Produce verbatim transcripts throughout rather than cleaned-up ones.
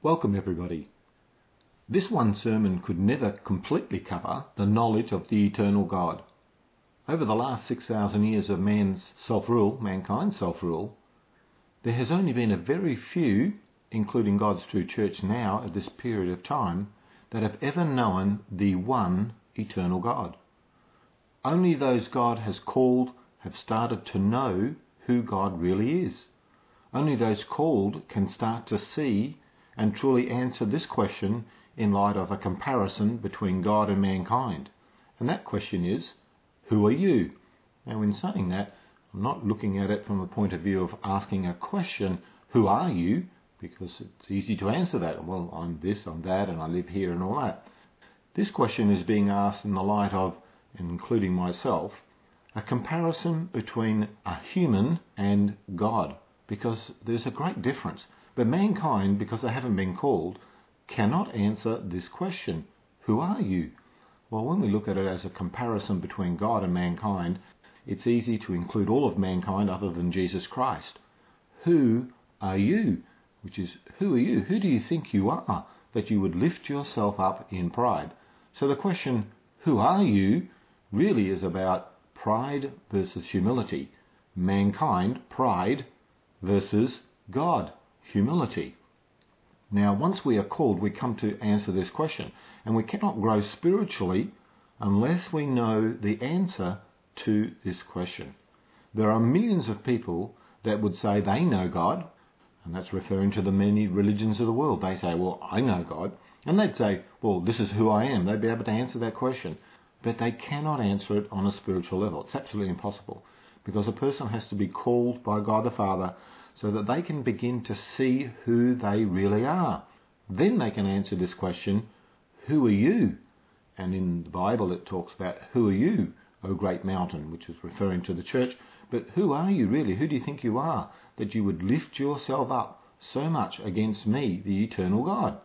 Welcome everybody. This one sermon could never completely cover the knowledge of the eternal God. Over the last six thousand years of man's self-rule, mankind's self-rule, there has only been a very few, including God's true church now at this period of time, that have ever known the one eternal God. Only those God has called have started to know who God really is. Only those called can start to see and truly answer this question in light of a comparison between God and mankind. And that question is, who are you? Now in saying that, I'm not looking at it from a point of view of asking a question, who are you? Because it's easy to answer that. Well, I'm this, I'm that, and I live here and all that. This question is being asked in the light of, including myself, a comparison between a human and God, because there's a great difference. But mankind, because they haven't been called, cannot answer this question, who are you? Well, when we look at it as a comparison between God and mankind, it's easy to include all of mankind other than Jesus Christ. Who are you? Which is, who are you? Who do you think you are that you would lift yourself up in pride? So the question, who are you, really is about pride versus humility. Mankind, pride, versus God, humility. Now, once we are called, we come to answer this question. And we cannot grow spiritually unless we know the answer to this question. There are millions of people that would say they know God, and that's referring to the many religions of the world. They say, well, I know God. And they'd say, well, this is who I am. They'd be able to answer that question. But they cannot answer it on a spiritual level. It's absolutely impossible. Because a person has to be called by God the Father so that they can begin to see who they really are. Then they can answer this question, who are you? And in the Bible it talks about, who are you, O great mountain, which is referring to the church. But who are you really? Who do you think you are, that you would lift yourself up so much against me, the eternal God?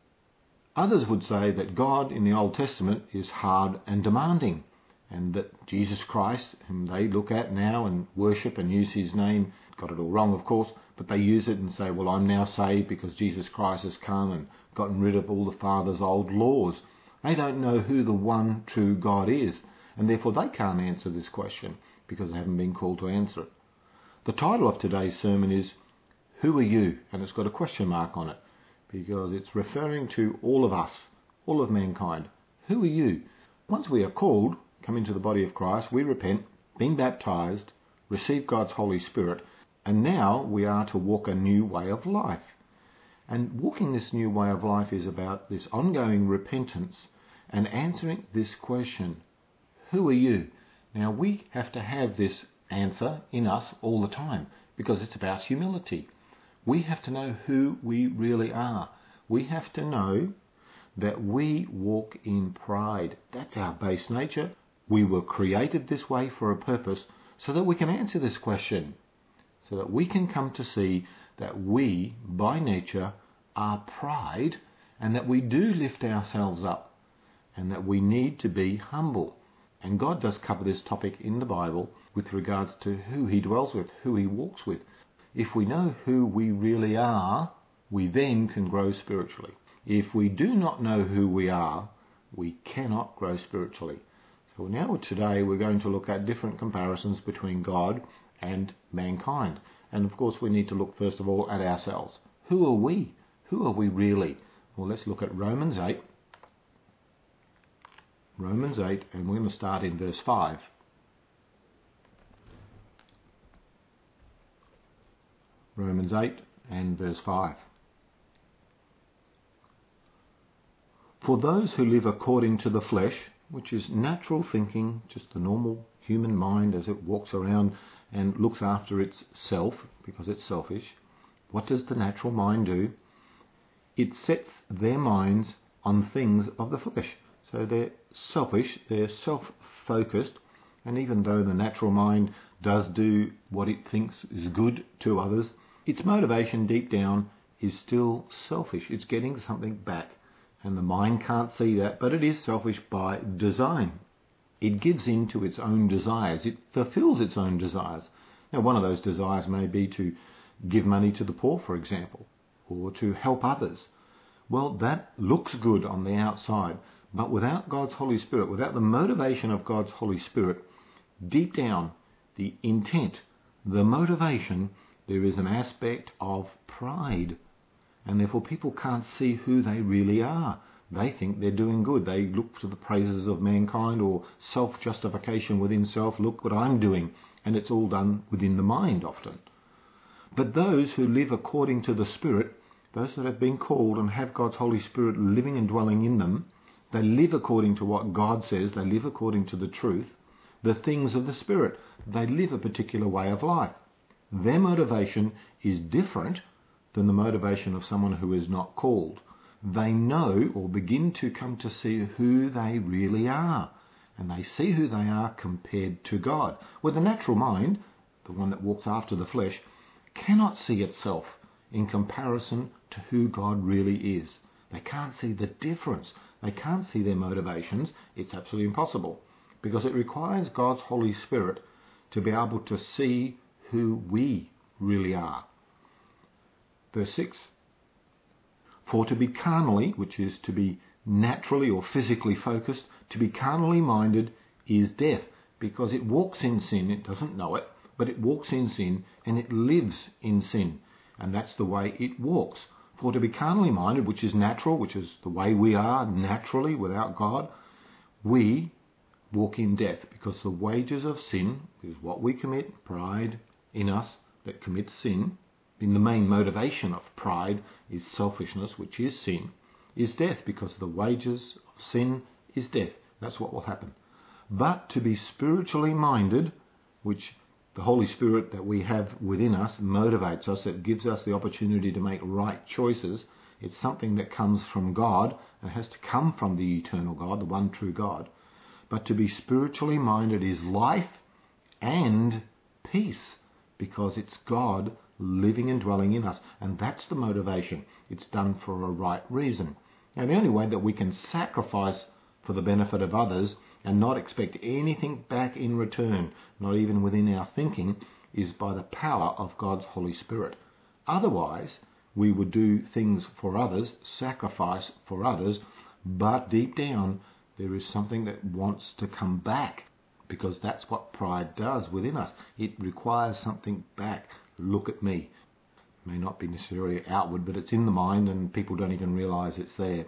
Others would say that God in the Old Testament is hard and demanding, and that Jesus Christ, whom they look at now and worship and use his name, got it all wrong of course, but they use it and say, well, I'm now saved because Jesus Christ has come and gotten rid of all the Father's old laws. They don't know who the one true God is, and therefore they can't answer this question because they haven't been called to answer it. The title of today's sermon is, Who Are You? And it's got a question mark on it because it's referring to all of us, all of mankind. Who are you? Once we are called, come into the body of Christ, we repent, being baptized, receive God's Holy Spirit, and now we are to walk a new way of life. And walking this new way of life is about this ongoing repentance and answering this question, who are you? Now we have to have this answer in us all the time because it's about humility. We have to know who we really are. We have to know that we walk in pride. That's our base nature. We were created this way for a purpose so that we can answer this question, so that we can come to see that we, by nature, are pride and that we do lift ourselves up and that we need to be humble. And God does cover this topic in the Bible with regards to who he dwells with, who he walks with. If we know who we really are, we then can grow spiritually. If we do not know who we are, we cannot grow spiritually. So now today we're going to look at different comparisons between God and mankind. And of course we need to look first of all at ourselves. Who are we? Who are we really? Well, let's look at Romans eight. Romans eight, and we're going to start in verse five. Romans eight and verse five. For those who live according to the flesh, which is natural thinking, just the normal human mind as it walks around and looks after itself because it's selfish, what does the natural mind do? It sets their minds on things of the flesh. So they're selfish, they're self-focused, and even though the natural mind does do what it thinks is good to others, its motivation deep down is still selfish. It's getting something back. And the mind can't see that, but it is selfish by design. It gives in to its own desires. It fulfills its own desires. Now, one of those desires may be to give money to the poor, for example, or to help others. Well, that looks good on the outside, but without God's Holy Spirit, without the motivation of God's Holy Spirit, deep down, the intent, the motivation, there is an aspect of pride. And therefore people can't see who they really are. They think they're doing good. They look to the praises of mankind or self-justification within self. Look what I'm doing. And it's all done within the mind often. But those who live according to the Spirit, those that have been called and have God's Holy Spirit living and dwelling in them, they live according to what God says. They live according to the truth, the things of the Spirit. They live a particular way of life. Their motivation is different than the motivation of someone who is not called. They know or begin to come to see who they really are. And they see who they are compared to God. Where the natural mind, the one that walks after the flesh, cannot see itself in comparison to who God really is. They can't see the difference. They can't see their motivations. It's absolutely impossible. Because it requires God's Holy Spirit to be able to see who we really are. Verse six. For to be carnally, which is to be naturally or physically focused, to be carnally minded is death, because it walks in sin. It doesn't know it, but it walks in sin and it lives in sin. And that's the way it walks. For to be carnally minded, which is natural, which is the way we are naturally without God, we walk in death, because the wages of sin is what we commit, pride in us that commits sin. In the main motivation of pride is selfishness, which is sin, is death, because the wages of sin is death. That's what will happen. But to be spiritually minded, which the Holy Spirit that we have within us motivates us, it gives us the opportunity to make right choices. It's something that comes from God and has to come from the eternal God, the one true God. But to be spiritually minded is life and peace, because it's God living and dwelling in us. And that's the motivation. It's done for a right reason. Now, the only way that we can sacrifice for the benefit of others and not expect anything back in return, not even within our thinking, is by the power of God's Holy Spirit. Otherwise, we would do things for others, sacrifice for others, but deep down there is something that wants to come back, because that's what pride does within us. It requires something back. Look at me. It may not be necessarily outward, but it's in the mind and people don't even realise it's there.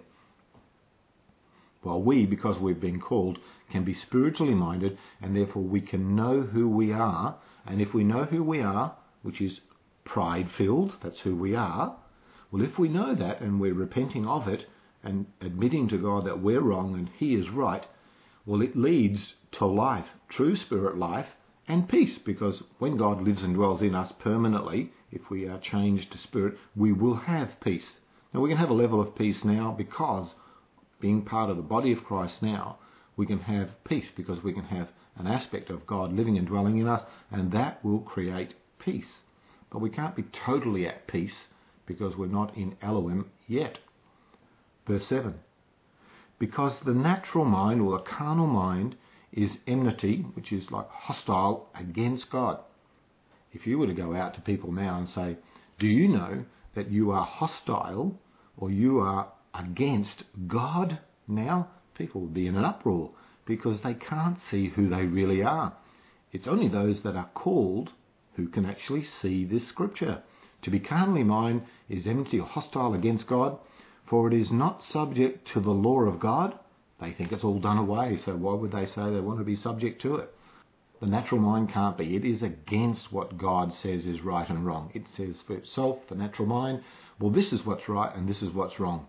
While we, because we've been called, can be spiritually minded, and therefore we can know who we are. And if we know who we are, which is pride-filled, that's who we are, well, if we know that and we're repenting of it and admitting to God that we're wrong and He is right, well, it leads to life, true spirit life, and peace, because when God lives and dwells in us permanently, if we are changed to spirit, we will have peace. Now, we can have a level of peace now because being part of the body of Christ now, we can have peace because we can have an aspect of God living and dwelling in us, and that will create peace. But we can't be totally at peace because we're not in Elohim yet. Verse seven. Because the natural mind, or the carnal mind, is enmity, which is like hostile against God. If you were to go out to people now and say, do you know that you are hostile or you are against God now? People would be in an uproar because they can't see who they really are. It's only those that are called who can actually see this scripture. To be carnally minded is enmity or hostile against God, for it is not subject to the law of God. They think it's all done away, so why would they say they want to be subject to it? The natural mind can't be. It is against what God says is right and wrong. It says for itself, the natural mind, well, this is what's right and this is what's wrong.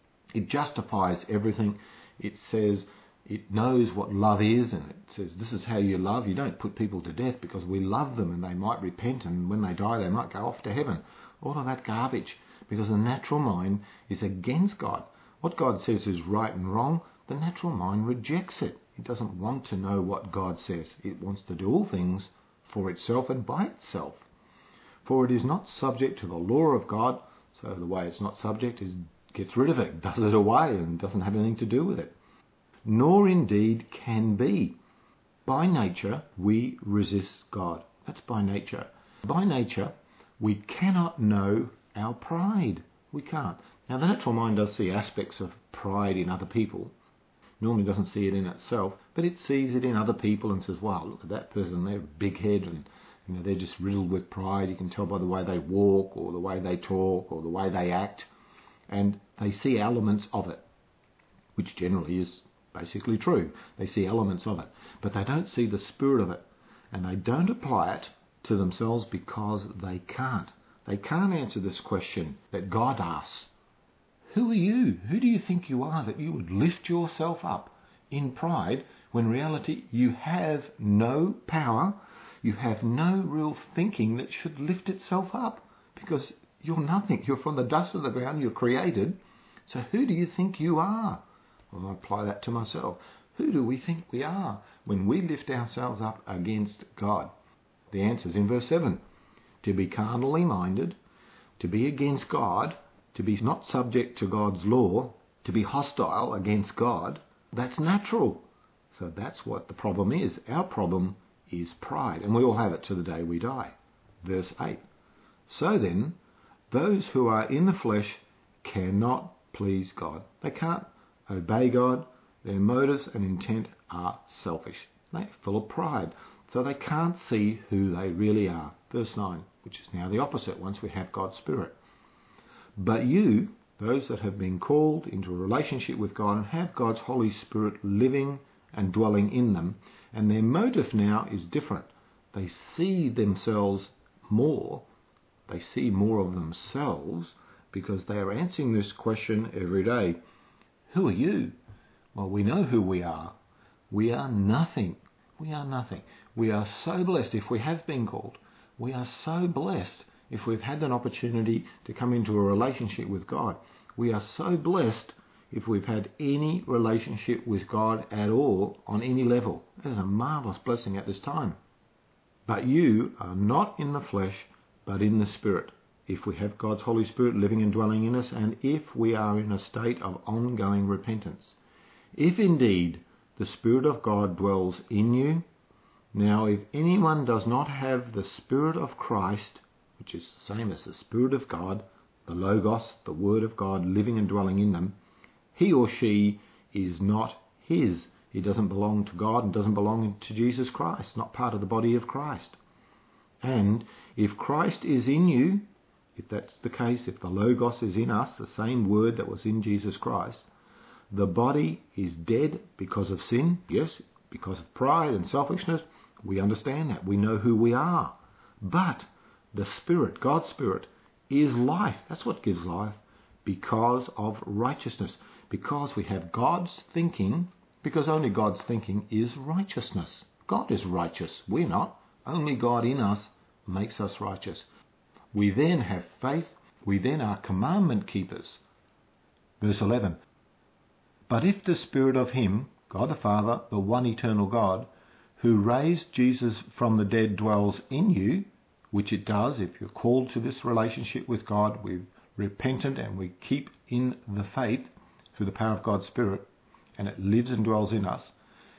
It justifies everything. It says it knows what love is, and it says this is how you love. You don't put people to death because we love them and they might repent, and when they die they might go off to heaven. All of that garbage, because the natural mind is against God. What God says is right and wrong, the natural mind rejects it. It doesn't want to know what God says. It wants to do all things for itself and by itself. For it is not subject to the law of God, so the way it's not subject is gets rid of it, does it away, and doesn't have anything to do with it. Nor indeed can be. By nature, we resist God. That's by nature. By nature, we cannot know our pride. We can't. Now, the natural mind does see aspects of pride in other people. Normally doesn't see it in itself, but it sees it in other people and says, wow, look at that person, they're big head and you know, they're just riddled with pride. You can tell by the way they walk or the way they talk or the way they act. And they see elements of it, which generally is basically true. They see elements of it, but they don't see the spirit of it. And they don't apply it to themselves because they can't. They can't answer this question that God asks. Who are you? Who do you think you are that you would lift yourself up in pride when in reality you have no power, you have no real thinking that should lift itself up because you're nothing. You're from the dust of the ground, you're created. So who do you think you are? Well, I apply that to myself. Who do we think we are when we lift ourselves up against God? The answer is in verse seven. To be carnally minded, to be against God, to be not subject to God's law, to be hostile against God, that's natural. So that's what the problem is. Our problem is pride, and we all have it to the day we die. Verse eight. So then, those who are in the flesh cannot please God. They can't obey God. Their motives and intent are selfish. They're full of pride. So they can't see who they really are. Verse nine, which is now the opposite once we have God's Spirit. But you, those that have been called into a relationship with God and have God's Holy Spirit living and dwelling in them, and their motive now is different. They see themselves more. They see more of themselves because they are answering this question every day. Who are you? Well, we know who we are. We are nothing. We are nothing. We are so blessed if we have been called. We are so blessed if we've had an opportunity to come into a relationship with God. We are so blessed if we've had any relationship with God at all on any level. That is a marvellous blessing at this time. But you are not in the flesh, but in the Spirit, if we have God's Holy Spirit living and dwelling in us, and if we are in a state of ongoing repentance. If indeed the Spirit of God dwells in you, now if anyone does not have the Spirit of Christ, which is the same as the Spirit of God, the Logos, the Word of God living and dwelling in them, he or she is not his. He doesn't belong to God and doesn't belong to Jesus Christ, not part of the body of Christ. And if Christ is in you, if that's the case, if the Logos is in us, the same Word that was in Jesus Christ, the body is dead because of sin, yes, because of pride and selfishness. We understand that. We know who we are. But the Spirit, God's Spirit, is life. That's what gives life, because of righteousness. Because we have God's thinking, because only God's thinking is righteousness. God is righteous. We're not. Only God in us makes us righteous. We then have faith. We then are commandment keepers. Verse eleven. But if the Spirit of Him, God the Father, the one eternal God, who raised Jesus from the dead dwells in you, which it does if you're called to this relationship with God, we're repentant and we keep in the faith through the power of God's Spirit, and it lives and dwells in us.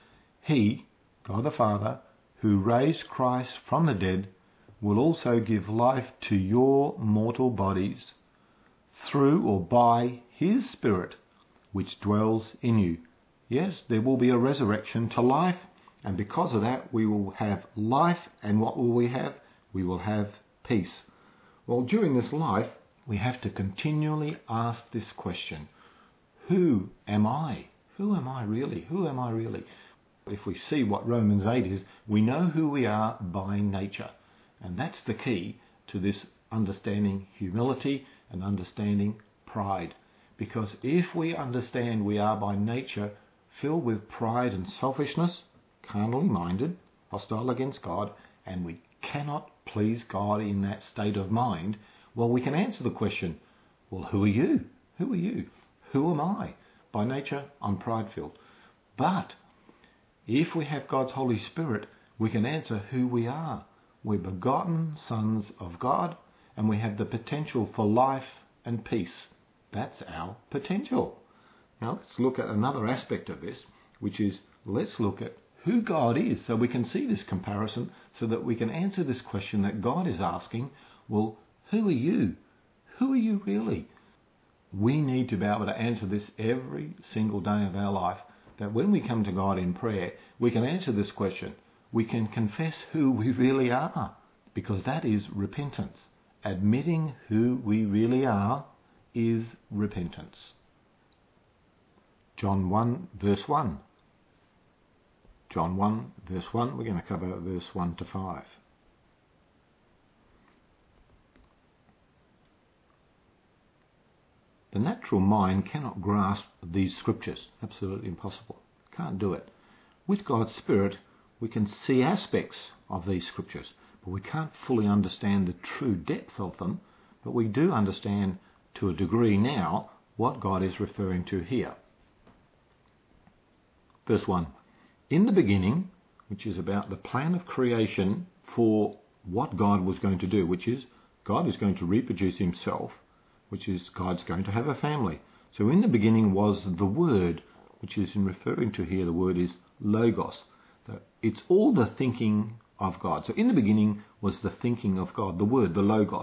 He, God the Father, who raised Christ from the dead, will also give life to your mortal bodies through or by His Spirit, which dwells in you. Yes, there will be a resurrection to life, and because of that we will have life, and what will we have? We will have peace. Well, during this life, we have to continually ask this question. Who am I? Who am I really? Who am I really? If we see what Romans eight is, we know who we are by nature. And that's the key to this understanding humility and understanding pride. Because if we understand we are by nature filled with pride and selfishness, carnally minded, hostile against God, and we cannot please God in that state of mind, well, we can answer the question, well, who are you? Who are you? Who am I? By nature, I'm pride-filled. But if we have God's Holy Spirit, we can answer who we are. We're begotten sons of God, and we have the potential for life and peace. That's our potential. Now let's look at another aspect of this, which is let's look at who God is, so we can see this comparison, so that we can answer this question that God is asking, well, who are you? Who are you really? We need to be able to answer this every single day of our life, that when we come to God in prayer, we can answer this question. We can confess who we really are, because that is repentance. Admitting who we really are is repentance. John one, verse one. John one, verse one. We're going to cover verse one to five. The natural mind cannot grasp these scriptures. Absolutely impossible. Can't do it. With God's Spirit, we can see aspects of these scriptures, but we can't fully understand the true depth of them. But we do understand to a degree now what God is referring to here. Verse one. In the beginning, which is about the plan of creation for what God was going to do, which is God is going to reproduce himself, which is God's going to have a family. So in the beginning was the Word, which is in referring to here, the word is logos. So it's all the thinking of God. So in the beginning was the thinking of God, the Word, the logos.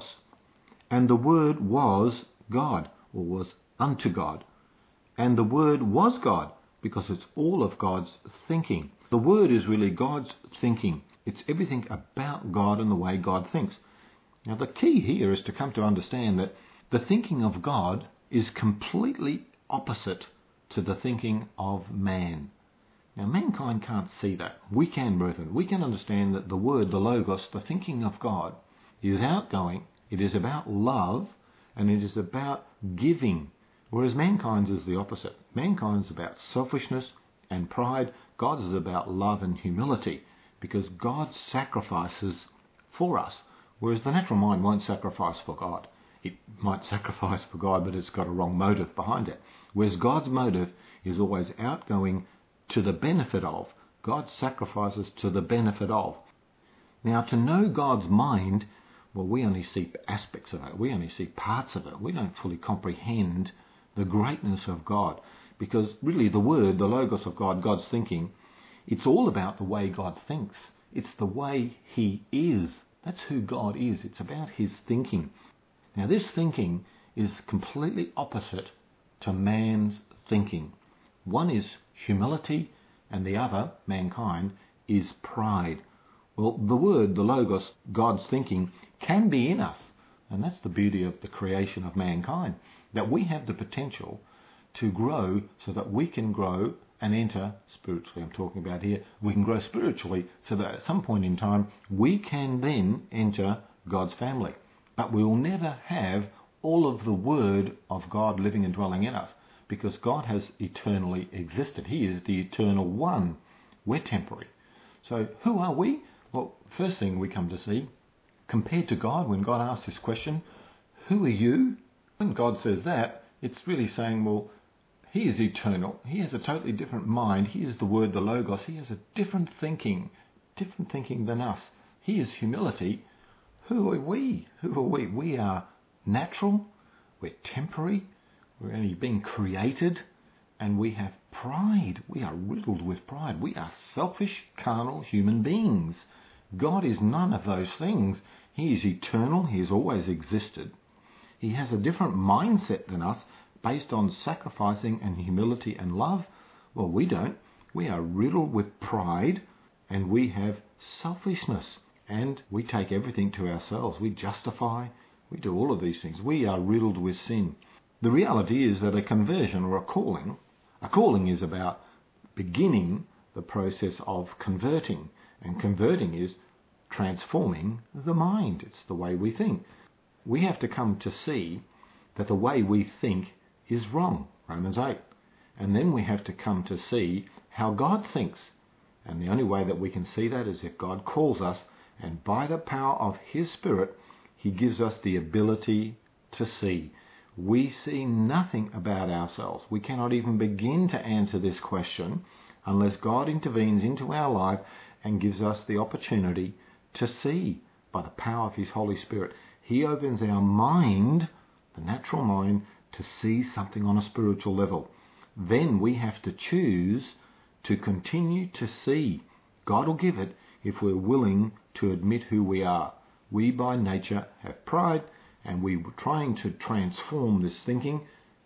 And the Word was God, or was unto God. And the Word was God, because it's all of God's thinking. The Word is really God's thinking. It's everything about God and the way God thinks. Now the key here is to come to understand that the thinking of God is completely opposite to the thinking of man. Now mankind can't see that. We can, brethren. We can understand that the Word, the Logos, the thinking of God, is outgoing. It is about love, and it is about giving. Whereas mankind's is the opposite. Mankind's about selfishness and pride. God's is about love and humility, because God sacrifices for us, whereas the natural mind won't sacrifice for God. It might sacrifice for God, but it's got a wrong motive behind it. Whereas God's motive is always outgoing to the benefit of. God sacrifices to the benefit of. Now, to know God's mind, well, we only see aspects of it. We only see parts of it. We don't fully comprehend the greatness of God, because really the Word, the Logos of God, God's thinking, it's all about the way God thinks. It's the way he is. That's who God is. It's about his thinking. Now this thinking is completely opposite to man's thinking. One is humility, and the other, mankind, is pride. Well, the Word, the Logos, God's thinking, can be in us. And that's the beauty of the creation of mankind, that we have the potential to grow so that we can grow and enter spiritually. I'm talking about here, we can grow spiritually so that at some point in time we can then enter God's family. But we will never have all of the Word of God living and dwelling in us, because God has eternally existed. He is the eternal one. We're temporary. So who are we? Well, first thing we come to see, compared to God, when God asks this question, who are you? When God says that, it's really saying, well, he is eternal. He has a totally different mind. He is the Word, the Logos. He has a different thinking, different thinking than us. He is humility. Who are we? Who are we? We are natural. We're temporary. We're only being created. And we have pride. We are riddled with pride. We are selfish, carnal human beings. God is none of those things. He is eternal. He has always existed. He has a different mindset than us, based on sacrificing and humility and love. Well, we don't. We are riddled with pride, and we have selfishness, and we take everything to ourselves. We justify. We do all of these things. We are riddled with sin. The reality is that a conversion or a calling, a calling is about beginning the process of converting, and converting is transforming the mind. It's the way we think. We have to come to see that the way we think is wrong, Romans eight. And then we have to come to see how God thinks. And the only way that we can see that is if God calls us, and by the power of his Spirit, he gives us the ability to see. We see nothing about ourselves. We cannot even begin to answer this question unless God intervenes into our life and gives us the opportunity to see by the power of his Holy Spirit. He opens our mind, the natural mind, to see something on a spiritual level. Then we have to choose to continue to see. God will give it if we're willing to admit who we are. We by nature have pride, and we're trying to transform this thinking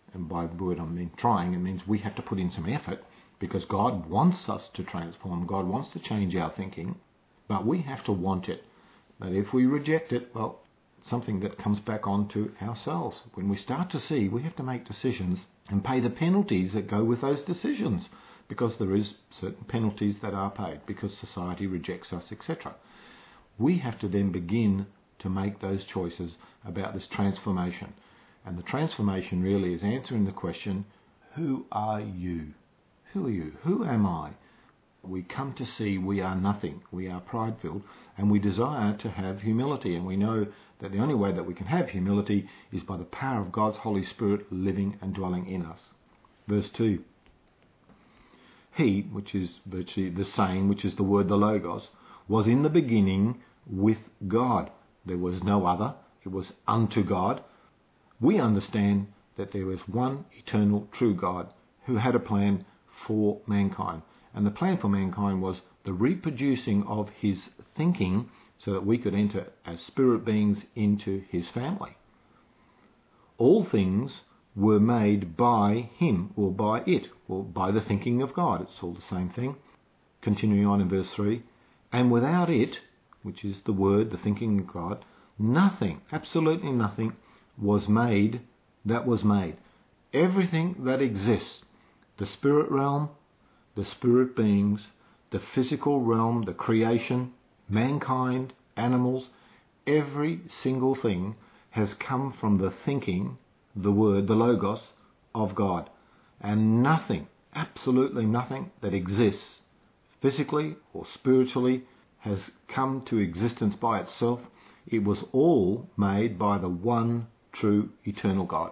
And by the word I mean trying, it means we have to put in some effort, because God wants us to transform. God wants to change our thinking, but we have to want it. But if we reject it, well, it's something that comes back onto ourselves. When we start to see, we have to make decisions and pay the penalties that go with those decisions, because there is certain penalties that are paid because society rejects us, et cetera. We have to then begin to make those choices about this transformation. And the transformation really is answering the question, who are you? Who are you? Who am I? We come to see we are nothing. We are pride-filled, and we desire to have humility. And we know that the only way that we can have humility is by the power of God's Holy Spirit living and dwelling in us. Verse two. He, which is virtually the same, which is the word, the Logos, was in the beginning with God. There was no other. It was unto God. We understand that there is one eternal true God who had a plan for mankind. And the plan for mankind was the reproducing of his thinking so that we could enter as spirit beings into his family. All things were made by him, or by it, or by the thinking of God. It's all the same thing. Continuing on in verse three. And without it, which is the word, the thinking of God, nothing, absolutely nothing, was made that was made. Everything that exists, the spirit realm, the spirit beings, the physical realm, the creation, mankind, animals, every single thing has come from the thinking, the word, the Logos of God. And nothing, absolutely nothing that exists physically or spiritually has come to existence by itself. It was all made by the one true eternal God.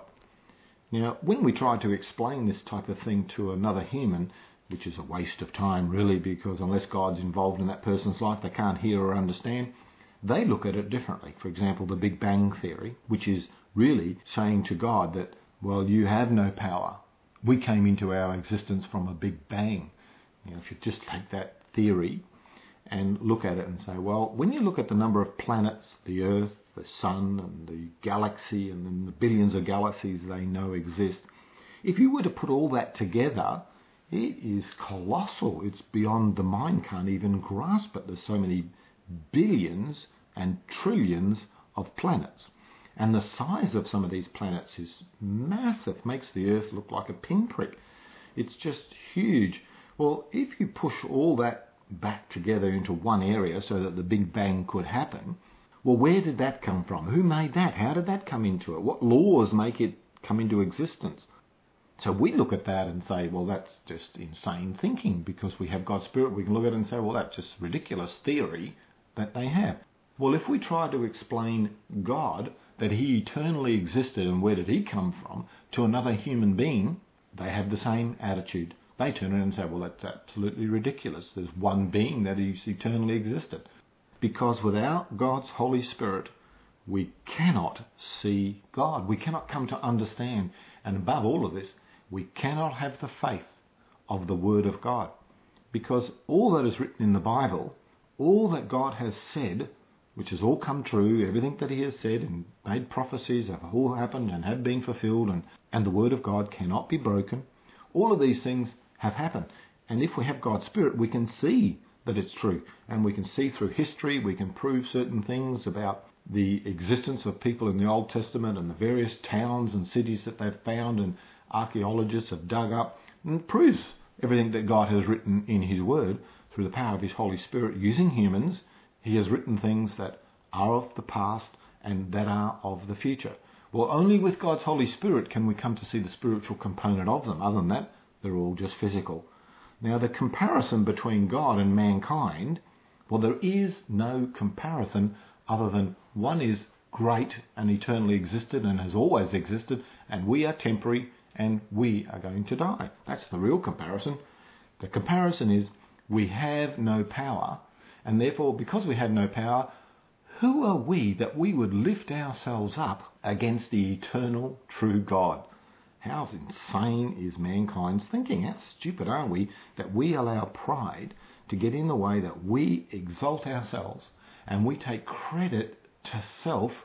Now, when we try to explain this type of thing to another human, which is a waste of time really, because unless God's involved in that person's life, they can't hear or understand, they look at it differently. For example, the Big Bang Theory, which is really saying to God that, well, you have no power. We came into our existence from a Big Bang. You know, if you just take that theory and look at it and say, well, when you look at the number of planets, the Earth, the Sun, and the galaxy, and then the billions of galaxies they know exist, if you were to put all that together, it is colossal. It's beyond the mind can't even grasp it. There's so many billions and trillions of planets. And the size of some of these planets is massive, makes the Earth look like a pinprick. It's just huge. Well, if you push all that back together into one area so that the Big Bang could happen, well, where did that come from? Who made that? How did that come into it? What laws make it come into existence? So we look at that and say, well, that's just insane thinking, because we have God's Spirit. We can look at it and say, well, that's just ridiculous theory that they have. Well, if we try to explain God, that he eternally existed and where did he come from, to another human being, they have the same attitude. They turn around and say, well, that's absolutely ridiculous. There's one being that has eternally existed. Because without God's Holy Spirit, we cannot see God. We cannot come to understand. And above all of this, we cannot have the faith of the Word of God. Because all that is written in the Bible, all that God has said, which has all come true, everything that he has said and made prophecies have all happened and have been fulfilled, and, and the Word of God cannot be broken. All of these things have happened. And if we have God's Spirit, we can see that it's true. And we can see through history, we can prove certain things about the existence of people in the Old Testament and the various towns and cities that they've found and archaeologists have dug up, and it proves everything that God has written in his Word through the power of his Holy Spirit using humans. He has written things that are of the past and that are of the future. Well, only with God's Holy Spirit can we come to see the spiritual component of them. Other than that, they're all just physical. Now, the comparison between God and mankind, well, there is no comparison other than one is great and eternally existed and has always existed, and we are temporary and we are going to die. That's the real comparison. The comparison is we have no power, and therefore, because we have no power, who are we that we would lift ourselves up against the eternal true God? How insane is mankind's thinking? How stupid are we that we allow pride to get in the way, that we exalt ourselves and we take credit to self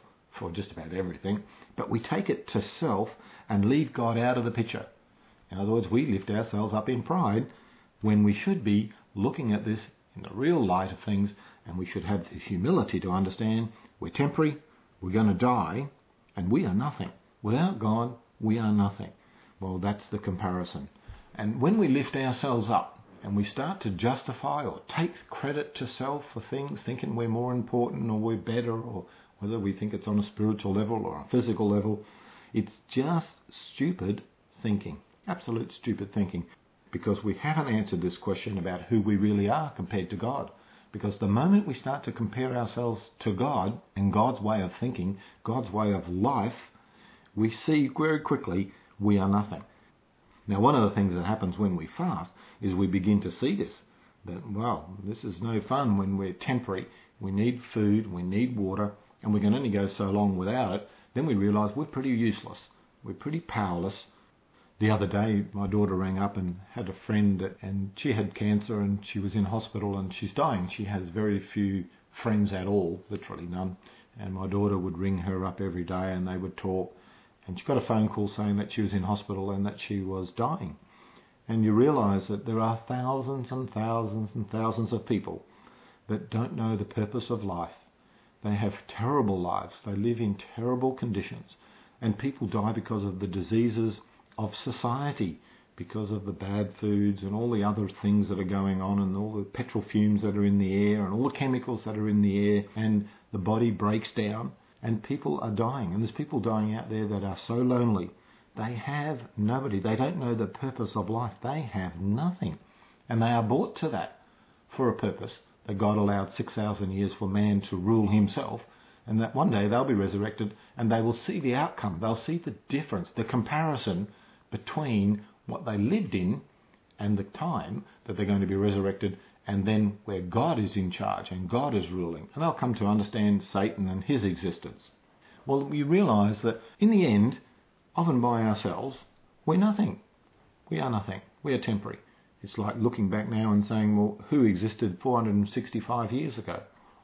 or just about everything, but we take it to self and leave God out of the picture. In other words, we lift ourselves up in pride when we should be looking at this in the real light of things, and we should have the humility to understand we're temporary, we're going to die, and we are nothing. Without God, we are nothing. Well, that's the comparison. And when we lift ourselves up and we start to justify or take credit to self for things, thinking we're more important or we're better, or whether we think it's on a spiritual level or a physical level, it's just stupid thinking, absolute stupid thinking, because we haven't answered this question about who we really are compared to God. Because the moment we start to compare ourselves to God and God's way of thinking, God's way of life, we see very quickly we are nothing. Now, one of the things that happens when we fast is we begin to see this, that, well, this is no fun when we're temporary. We need food, we need water, and we can only go so long without it. Then we realise we're pretty useless. We're pretty powerless. The other day, my daughter rang up and had a friend, and she had cancer and she was in hospital and she's dying. She has very few friends at all, literally none. And my daughter would ring her up every day and they would talk. And she got a phone call saying that she was in hospital and that she was dying. And you realise that there are thousands and thousands and thousands of people that don't know the purpose of life. They have terrible lives. They live in terrible conditions. And people die because of the diseases of society, because of the bad foods and all the other things that are going on, and all the petrol fumes that are in the air and all the chemicals that are in the air, and the body breaks down and people are dying. And there's people dying out there that are so lonely. They have nobody. They don't know the purpose of life. They have nothing. And they are brought to that for a purpose, that God allowed six thousand years for man to rule himself, and that one day they'll be resurrected and they will see the outcome. They'll see the difference, the comparison between what they lived in and the time that they're going to be resurrected, and then where God is in charge and God is ruling. And they'll come to understand Satan and his existence. Well, we realise that in the end, often by ourselves, we're nothing. We are nothing. We are temporary. It's like looking back now and saying, well, who existed four hundred sixty-five years ago?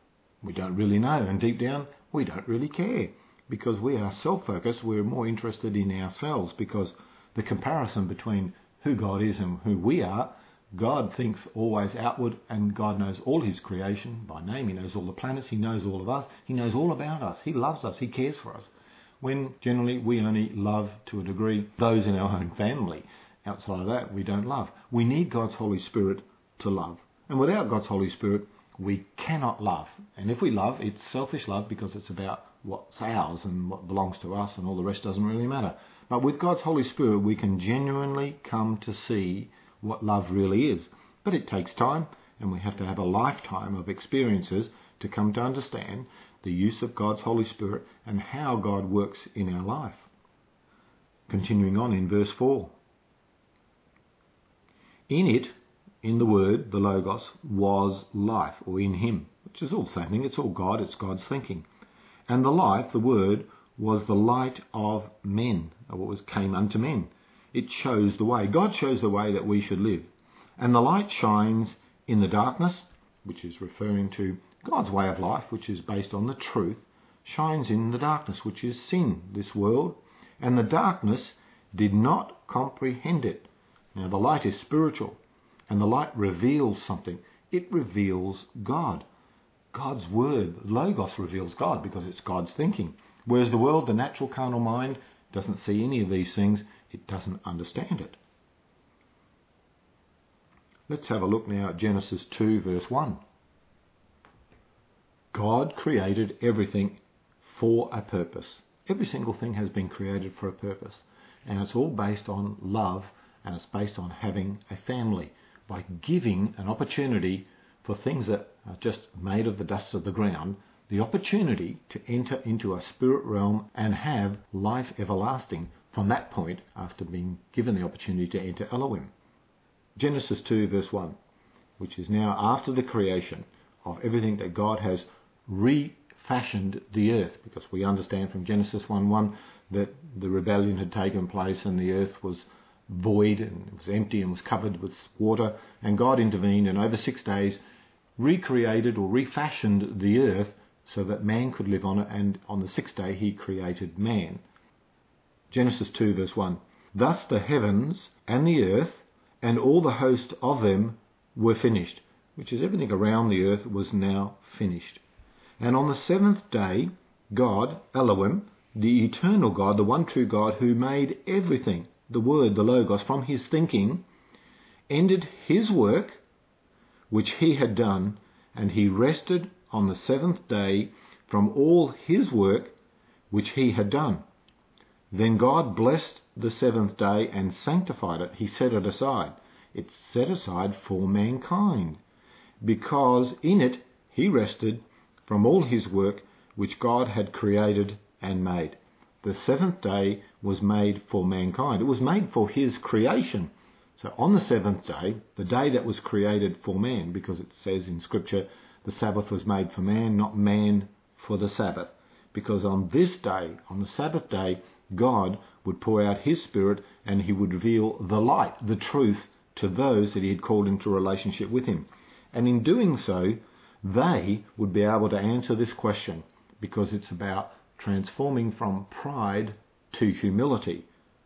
We don't really know, and deep down, we don't really care, because we are self-focused. We're more interested in ourselves, because the comparison between who God is and who we are, God thinks always outward, and God knows all his creation by name. He knows all the planets, he knows all of us, he knows all about us, he loves us, he cares for us. When generally we only love to a degree those in our own family. Outside of that, we don't love. We need God's Holy Spirit to love. And without God's Holy Spirit, we cannot love. And if we love, it's selfish love, because it's about what's ours and what belongs to us, and all the rest doesn't really matter. But with God's Holy Spirit, we can genuinely come to see what love really is. But it takes time, and we have to have a lifetime of experiences to come to understand the use of God's Holy Spirit and how God works in our life. Continuing on in verse four. In it, in the Word, the Logos, was life, or in him, which is all the same thing. It's all God, it's God's thinking. And the life, the Word, was the light of men, or what was came unto men. It shows the way. God shows the way that we should live. And the light shines in the darkness, which is referring to God's way of life, which is based on the truth, shines in the darkness, which is sin, this world. And the darkness did not comprehend it. Now, the light is spiritual, and the light reveals something. It reveals God. God's word, Logos, reveals God, because it's God's thinking. Whereas the world, the natural carnal mind, doesn't see any of these things. It doesn't understand it. Let's have a look now at Genesis two, verse one. God created everything for a purpose. Every single thing has been created for a purpose. And it's all based on love, and it's based on having a family, by giving an opportunity for things that are just made of the dust of the ground, the opportunity to enter into a spirit realm and have life everlasting from that point, after being given the opportunity to enter Elohim. Genesis two, verse one, which is now after the creation of everything that God has refashioned the earth, because we understand from Genesis one one that the rebellion had taken place and the earth was void and it was empty and was covered with water, and God intervened and over six days recreated or refashioned the earth so that man could live on it, and on the sixth day he created man. Genesis two verse one. Thus the heavens and the earth and all the host of them were finished, which is everything around the earth was now finished. And on the seventh day, God, Elohim, the eternal God, the one true God who made everything, the Word, the Logos, from his thinking, ended his work which he had done, and he rested on the seventh day from all his work which he had done. Then God blessed the seventh day and sanctified it. He set it aside. It's set aside for mankind, because in it he rested from all his work which God had created and made. The seventh day was made for mankind. It was made for his creation. So on the seventh day, the day that was created for man, because it says in Scripture, the Sabbath was made for man, not man for the Sabbath. Because on this day, on the Sabbath day, God would pour out his Spirit and he would reveal the light, the truth, to those that he had called into relationship with him. And in doing so, they would be able to answer this question, because it's about transforming from pride to humility.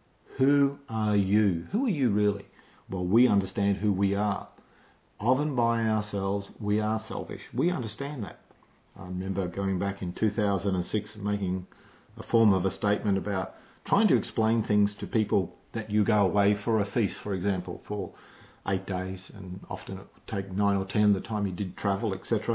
Who are you? Who are you really? Well, we understand who we are. Of and by ourselves, we are selfish. We understand that. I remember going back in two thousand six making a form of a statement about trying to explain things to people that you go away for a feast, for example, for eight days, and often it would take nine or ten the time you did travel, et cetera.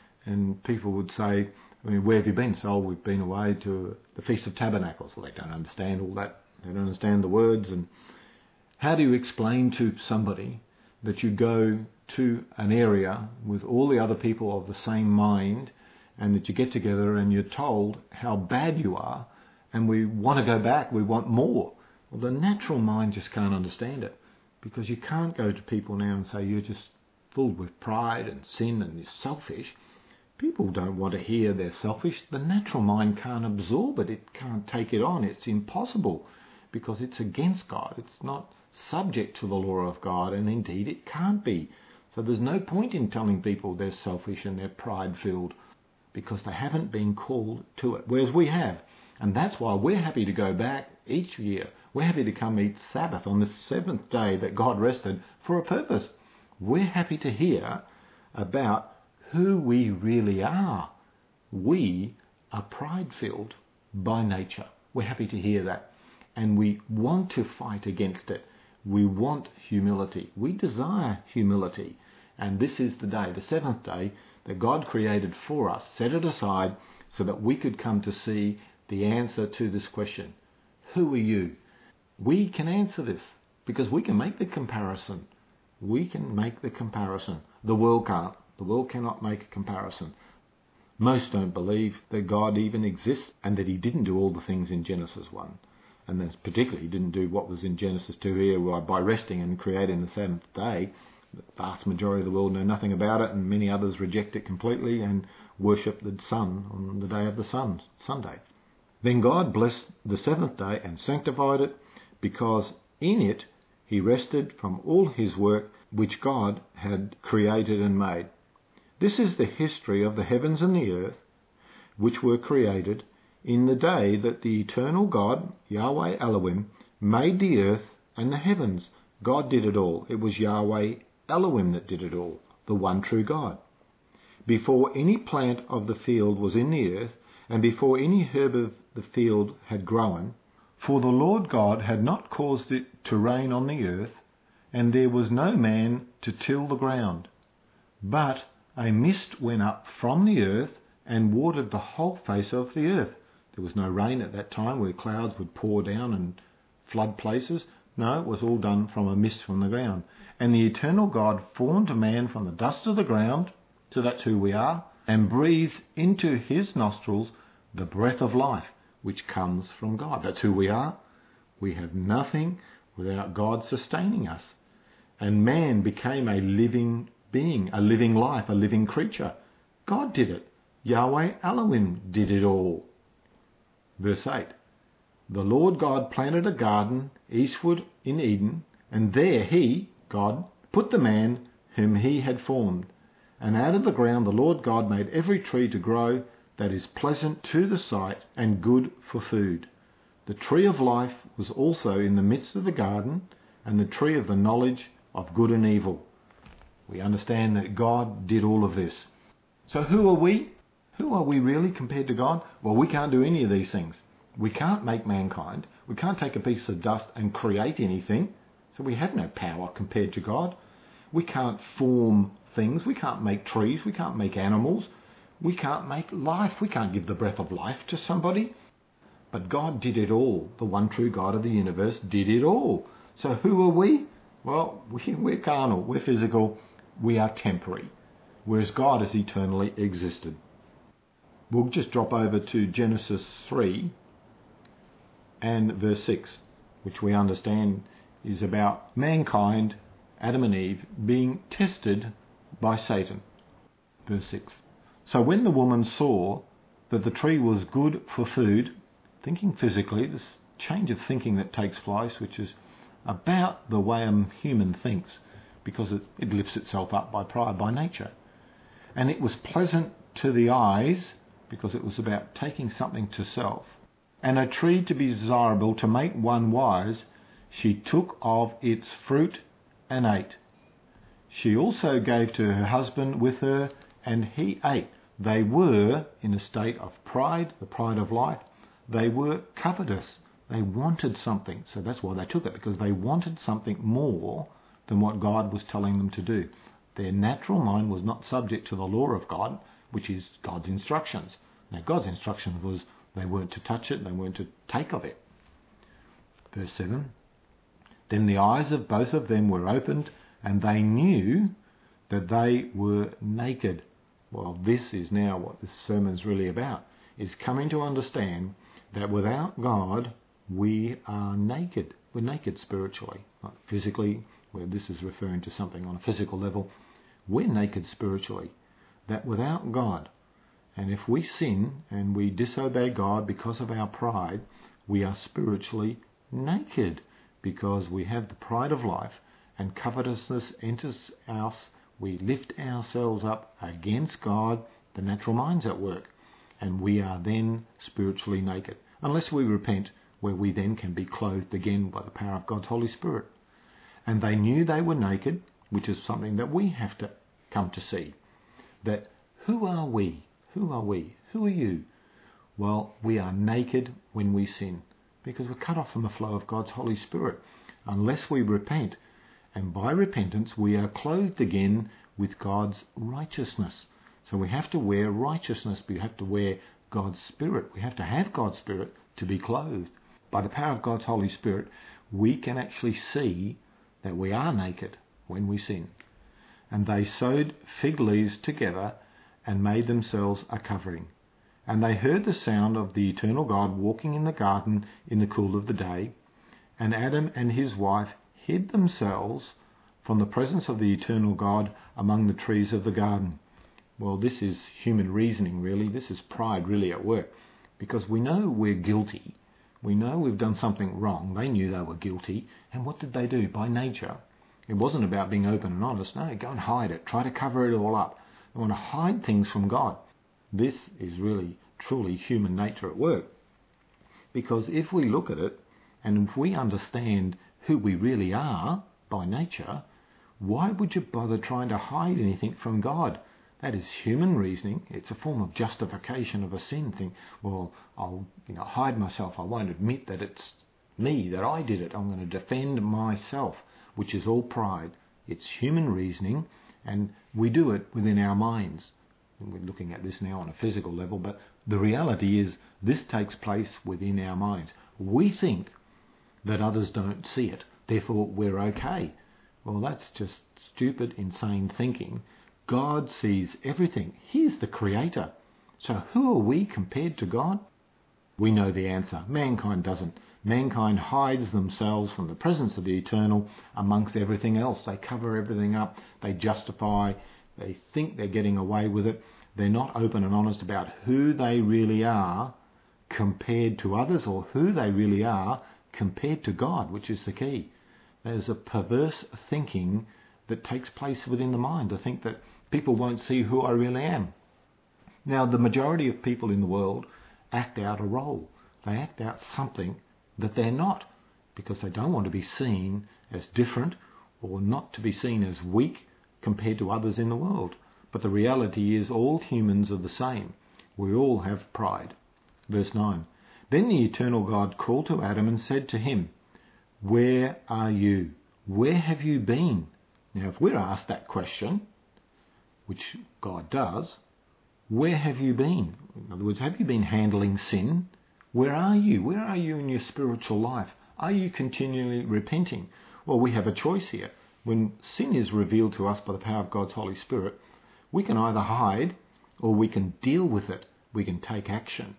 And people would say, I mean, where have you been? So oh, we've been away to the Feast of Tabernacles. Well, they don't understand all that. They don't understand the words. And how do you explain to somebody that you go to an area with all the other people of the same mind, and that you get together and you're told how bad you are, and we want to go back, we want more? Well, the natural mind just can't understand it, because you can't go to people now and say you're just filled with pride and sin and you're selfish. People don't want to hear they're selfish. The natural mind can't absorb it. It can't take it on. It's impossible, because it's against God. It's not subject to the law of God, and indeed it can't be. So there's no point in telling people they're selfish and they're pride-filled, because they haven't been called to it, whereas we have. And that's why we're happy to go back each year. We're happy to come eat Sabbath on the seventh day that God rested for a purpose. We're happy to hear about who we really are. We are pride-filled by nature. We're happy to hear that. And we want to fight against it. We want humility. We desire humility. And this is the day, the seventh day, that God created for us, set it aside so that we could come to see the answer to this question. Who are you? We can answer this, because we can make the comparison. We can make the comparison. The world can't. The world cannot make a comparison. Most don't believe that God even exists, and that he didn't do all the things in Genesis one. And that's particularly he didn't do what was in Genesis two here, by resting and creating the seventh day. The vast majority of the world know nothing about it, and many others reject it completely and worship the sun on the day of the sun, Sunday. Then God blessed the seventh day and sanctified it, because in it he rested from all his work which God had created and made. This is the history of the heavens and the earth, which were created in the day that the eternal God, Yahweh Elohim, made the earth and the heavens. God did it all. It was Yahweh Elohim that did it all, the one true God. Before any plant of the field was in the earth, and before any herb of the field had grown, for the Lord God had not caused it to rain on the earth, and there was no man to till the ground. But a mist went up from the earth and watered the whole face of the earth. There was no rain at that time where clouds would pour down and flood places. No, it was all done from a mist from the ground. And the eternal God formed man from the dust of the ground, so that's who we are, and breathed into his nostrils the breath of life, which comes from God. That's who we are. We have nothing without God sustaining us. And man became a living being, a living life, a living creature. God did it. Yahweh Elohim did it all. Verse eight. The Lord God planted a garden eastward in Eden, and there he, God, put the man whom he had formed. And out of the ground the Lord God made every tree to grow that is pleasant to the sight and good for food. The tree of life was also in the midst of the garden, and the tree of the knowledge of good and evil. We understand that God did all of this. So who are we? Who are we really compared to God? Well, we can't do any of these things. We can't make mankind. We can't take a piece of dust and create anything. So we have no power compared to God. We can't form things. We can't make trees. We can't make animals. We can't make life. We can't give the breath of life to somebody. But God did it all. The one true God of the universe did it all. So who are we? Well, we, we're carnal. We're physical. We are temporary. Whereas God has eternally existed. We'll just drop over to Genesis three and verse six, which we understand is about mankind, Adam and Eve, being tested by Satan. Verse six. So when the woman saw that the tree was good for food, thinking physically, this change of thinking that takes place, which is about the way a human thinks, because it, it lifts itself up by pride, by nature. And it was pleasant to the eyes, because it was about taking something to self, and a tree to be desirable to make one wise, she took of its fruit and ate. She also gave to her husband with her, and he ate. They were in a state of pride, the pride of life. They were covetous. They wanted something. So that's why they took it, because they wanted something more than what God was telling them to do. Their natural mind was not subject to the law of God, which is God's instructions. Now, God's instructions was they weren't to touch it, they weren't to take of it. Verse seven. Then the eyes of both of them were opened, and they knew that they were naked. Well, this is now what this sermon's really about, is coming to understand that without God, we are naked. We're naked spiritually, not physically, where this is referring to something on a physical level. We're naked spiritually. That without God, and if we sin and we disobey God because of our pride, we are spiritually naked, because we have the pride of life, and covetousness enters us. We lift ourselves up against God, the natural mind's at work, and we are then spiritually naked, unless we repent, where we then can be clothed again by the power of God's Holy Spirit. And they knew they were naked, which is something that we have to come to see. That who are we? Who are we? Who are you? Well, we are naked when we sin, because we're cut off from the flow of God's Holy Spirit, unless we repent. And by repentance, we are clothed again with God's righteousness. So we have to wear righteousness. We have to wear God's Spirit. We have to have God's Spirit to be clothed. By the power of God's Holy Spirit, we can actually see that we are naked when we sin. And they sewed fig leaves together and made themselves a covering. And they heard the sound of the eternal God walking in the garden in the cool of the day. And Adam and his wife hid themselves from the presence of the eternal God among the trees of the garden. Well, this is human reasoning, really. This is pride really at work, because we know we're guilty. We know we've done something wrong. They knew they were guilty. And what did they do? By nature, it wasn't about being open and honest. No, go and hide it. Try to cover it all up. They want to hide things from God. This is really, truly human nature at work. Because if we look at it, and if we understand who we really are by nature, why would you bother trying to hide anything from God? That is human reasoning. It's a form of justification of a sin. Think, well, I'll you know hide myself. I won't admit that it's me, that I did it. I'm going to defend myself, which is all pride. It's human reasoning, and we do it within our minds. And we're looking at this now on a physical level, but the reality is this takes place within our minds. We think that others don't see it, therefore we're okay. Well, that's just stupid, insane thinking. God sees everything. He's the creator. So who are we compared to God? We know the answer. Mankind doesn't. Mankind hides themselves from the presence of the eternal amongst everything else. They cover everything up. They justify. They think they're getting away with it. They're not open and honest about who they really are compared to others, or who they really are compared to God, which is the key. There's a perverse thinking that takes place within the mind, to think that people won't see who I really am. Now, the majority of people in the world act out a role. They act out something that they're not, because they don't want to be seen as different or not to be seen as weak compared to others in the world. But the reality is all humans are the same. We all have pride. Verse nine. Then the eternal God called to Adam and said to him, "Where are you? Where have you been?" Now, if we're asked that question, which God does, where have you been? In other words, have you been handling sin? Where are you? Where are you in your spiritual life? Are you continually repenting? Well, we have a choice here. When sin is revealed to us by the power of God's Holy Spirit, we can either hide or we can deal with it. We can take action.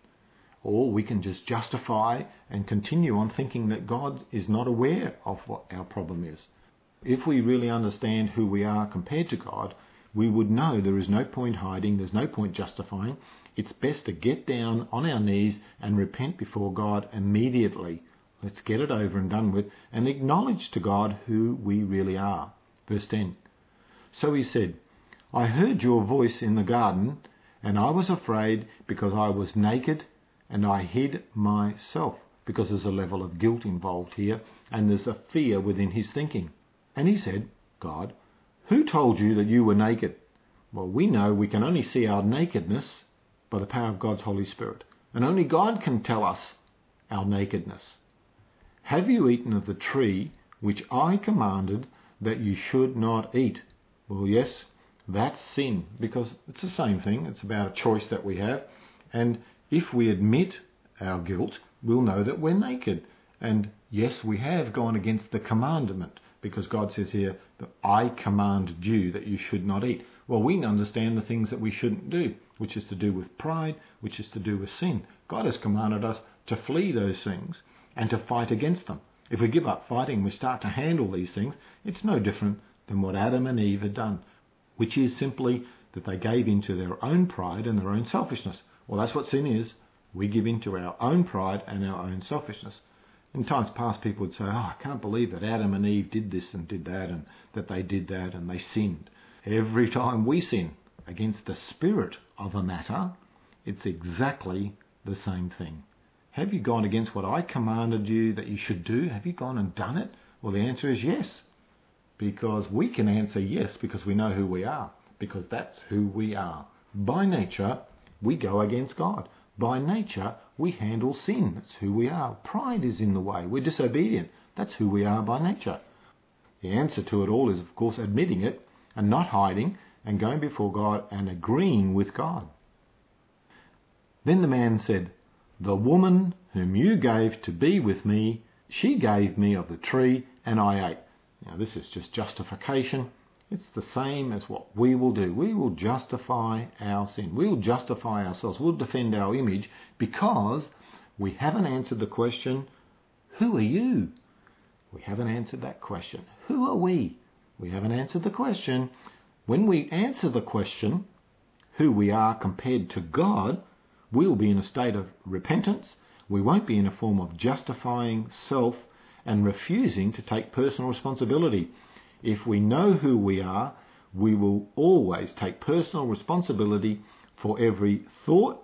Or we can just justify and continue on thinking that God is not aware of what our problem is. If we really understand who we are compared to God, we would know there is no point hiding, there's no point justifying. It's best to get down on our knees and repent before God immediately. Let's get it over and done with and acknowledge to God who we really are. Verse ten. So he said, "I heard your voice in the garden, and I was afraid because I was naked, and I hid myself," because there's a level of guilt involved here, and there's a fear within his thinking. And he said, "God, who told you that you were naked?" Well, we know we can only see our nakedness by the power of God's Holy Spirit, and only God can tell us our nakedness. "Have you eaten of the tree which I commanded that you should not eat?" Well, yes, that's sin, because it's the same thing. It's about a choice that we have, and if we admit our guilt, we'll know that we're naked. And yes, we have gone against the commandment, because God says here that I commanded you that you should not eat. Well, we understand the things that we shouldn't do, which is to do with pride, which is to do with sin. God has commanded us to flee those things and to fight against them. If we give up fighting, we start to handle these things, it's no different than what Adam and Eve had done, which is simply that they gave into their own pride and their own selfishness. Well, that's what sin is. We give into our own pride and our own selfishness. In times past, people would say, "Oh, I can't believe that Adam and Eve did this and did that, and that they did that and they sinned." Every time we sin against the spirit of a matter, it's exactly the same thing. Have you gone against what I commanded you that you should do? Have you gone and done it? Well, the answer is yes, because we can answer yes because we know who we are, because that's who we are. By nature, we go against God. By nature, we handle sin. That's who we are. Pride is in the way. We're disobedient. That's who we are by nature. The answer to it all is, of course, admitting it and not hiding and going before God and agreeing with God. Then the man said, "The woman whom you gave to be with me, she gave me of the tree and I ate." Now, this is just justification. It's the same as what we will do. We will justify our sin. We will justify ourselves. We'll defend our image because we haven't answered the question, who are you? We haven't answered that question. Who are we? We haven't answered the question. When we answer the question, who we are compared to God, we'll be in a state of repentance. We won't be in a form of justifying self and refusing to take personal responsibility. If we know who we are, we will always take personal responsibility for every thought,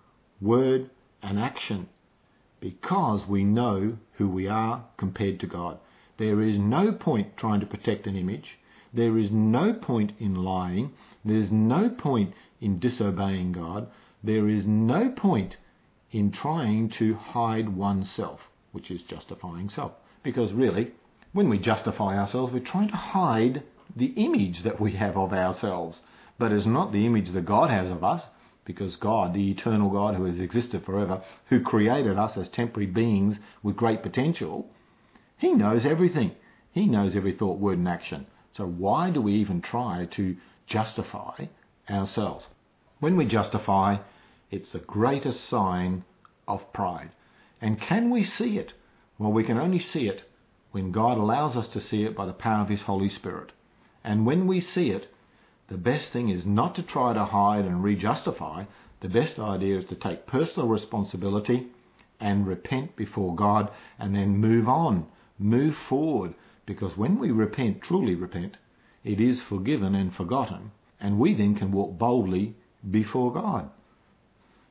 word and action, because we know who we are compared to God. There is no point trying to protect an image. There is no point in lying. There's no point in disobeying God. There is no point in trying to hide oneself, which is justifying self. Because really, when we justify ourselves, we're trying to hide the image that we have of ourselves. But it's not the image that God has of us, because God, the eternal God who has existed forever, who created us as temporary beings with great potential, he knows everything. He knows every thought, word and action. So why do we even try to justify ourselves? When we justify, it's the greatest sign of pride. And can we see it? Well, we can only see it when God allows us to see it by the power of his Holy Spirit. And when we see it, the best thing is not to try to hide and re-justify. The best idea is to take personal responsibility and repent before God and then move on, move forward. Because when we repent, truly repent, it is forgiven and forgotten. And we then can walk boldly before God.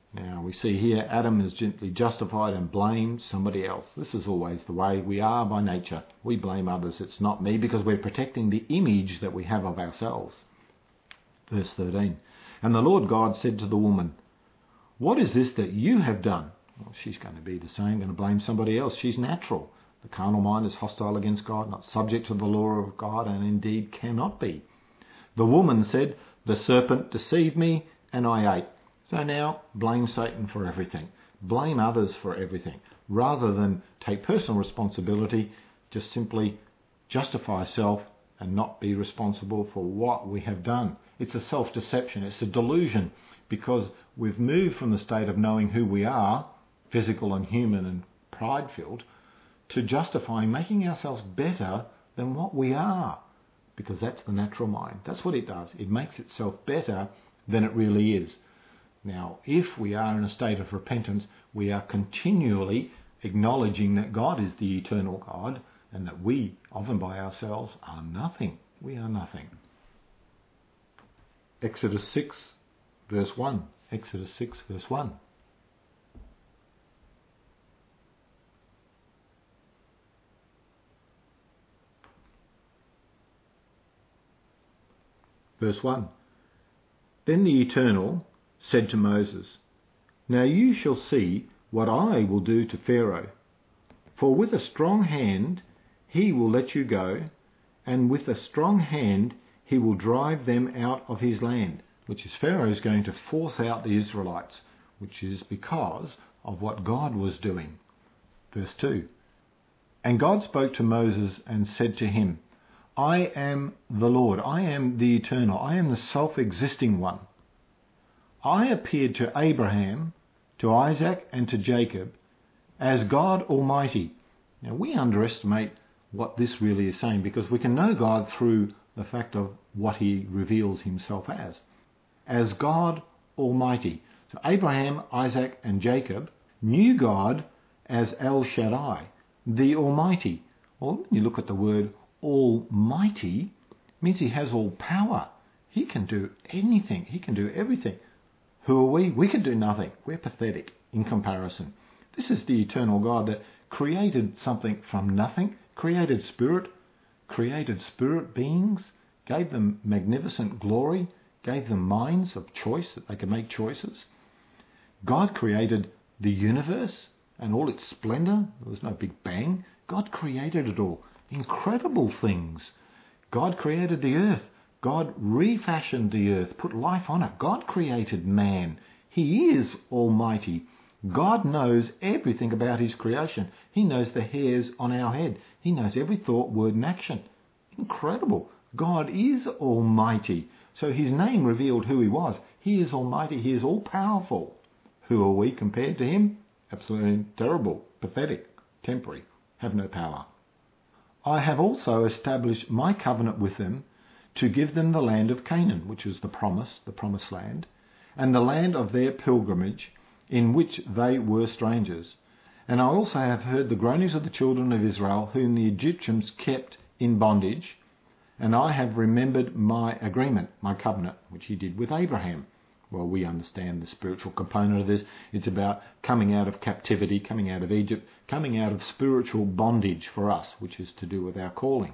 Now we see here Adam is gently justified and blamed somebody else. This is always the way we are by nature. We blame others. It's not me, because we're protecting the image that we have of ourselves. Verse thirteen. And the Lord God said to the woman, "What is this that you have done?" Well, she's going to be the same, going to blame somebody else. She's natural. The carnal mind is hostile against God, not subject to the law of God, and indeed cannot be. The woman said, "The serpent deceived me, and I ate." So now blame Satan for everything. Blame others for everything. Rather than take personal responsibility, just simply justify self and not be responsible for what we have done. It's a self-deception. It's a delusion, because we've moved from the state of knowing who we are, physical and human and pride-filled, to justifying making ourselves better than what we are, because that's the natural mind. That's what it does. It makes itself better than it really is. Now, if we are in a state of repentance, we are continually acknowledging that God is the eternal God and that we, often by ourselves, are nothing. We are nothing. Exodus six, verse one. Exodus six, verse one. Verse one. Then the Eternal said to Moses, "Now you shall see what I will do to Pharaoh. For with a strong hand he will let you go, and with a strong hand he will drive them out of his land." Which is, Pharaoh is going to force out the Israelites, which is because of what God was doing. Verse two. And God spoke to Moses and said to him, "I am the Lord, I am the Eternal, I am the self-existing one. I appeared to Abraham, to Isaac and to Jacob as God Almighty." Now we underestimate what this really is saying, because we can know God through the fact of what he reveals himself as. As God Almighty. So Abraham, Isaac and Jacob knew God as El Shaddai, the Almighty. Well, when you look at the word Almighty, it means he has all power. He can do anything. He can do everything. Who are we? We can do nothing. We're pathetic in comparison. This is the eternal God that created something from nothing, created spirit, created spirit beings, gave them magnificent glory, gave them minds of choice that they could make choices. God created the universe and all its splendour. There was no big bang. God created it all. Incredible things. God created the earth. God refashioned the earth, put life on it. God created man. He is Almighty. God knows everything about his creation. He knows the hairs on our head. He knows every thought, word and action. Incredible. God is Almighty. So his name revealed who he was. He is Almighty. He is all-powerful. Who are we compared to him? Absolutely terrible, pathetic, temporary, have no power. I have also established my covenant with them to give them the land of Canaan, which is the promise, the promised land, and the land of their pilgrimage, in which they were strangers. And I also have heard the groanings of the children of Israel, whom the Egyptians kept in bondage, and I have remembered my agreement, my covenant, which he did with Abraham. Well, we understand the spiritual component of this. It's about coming out of captivity, coming out of Egypt, coming out of spiritual bondage for us, which is to do with our calling.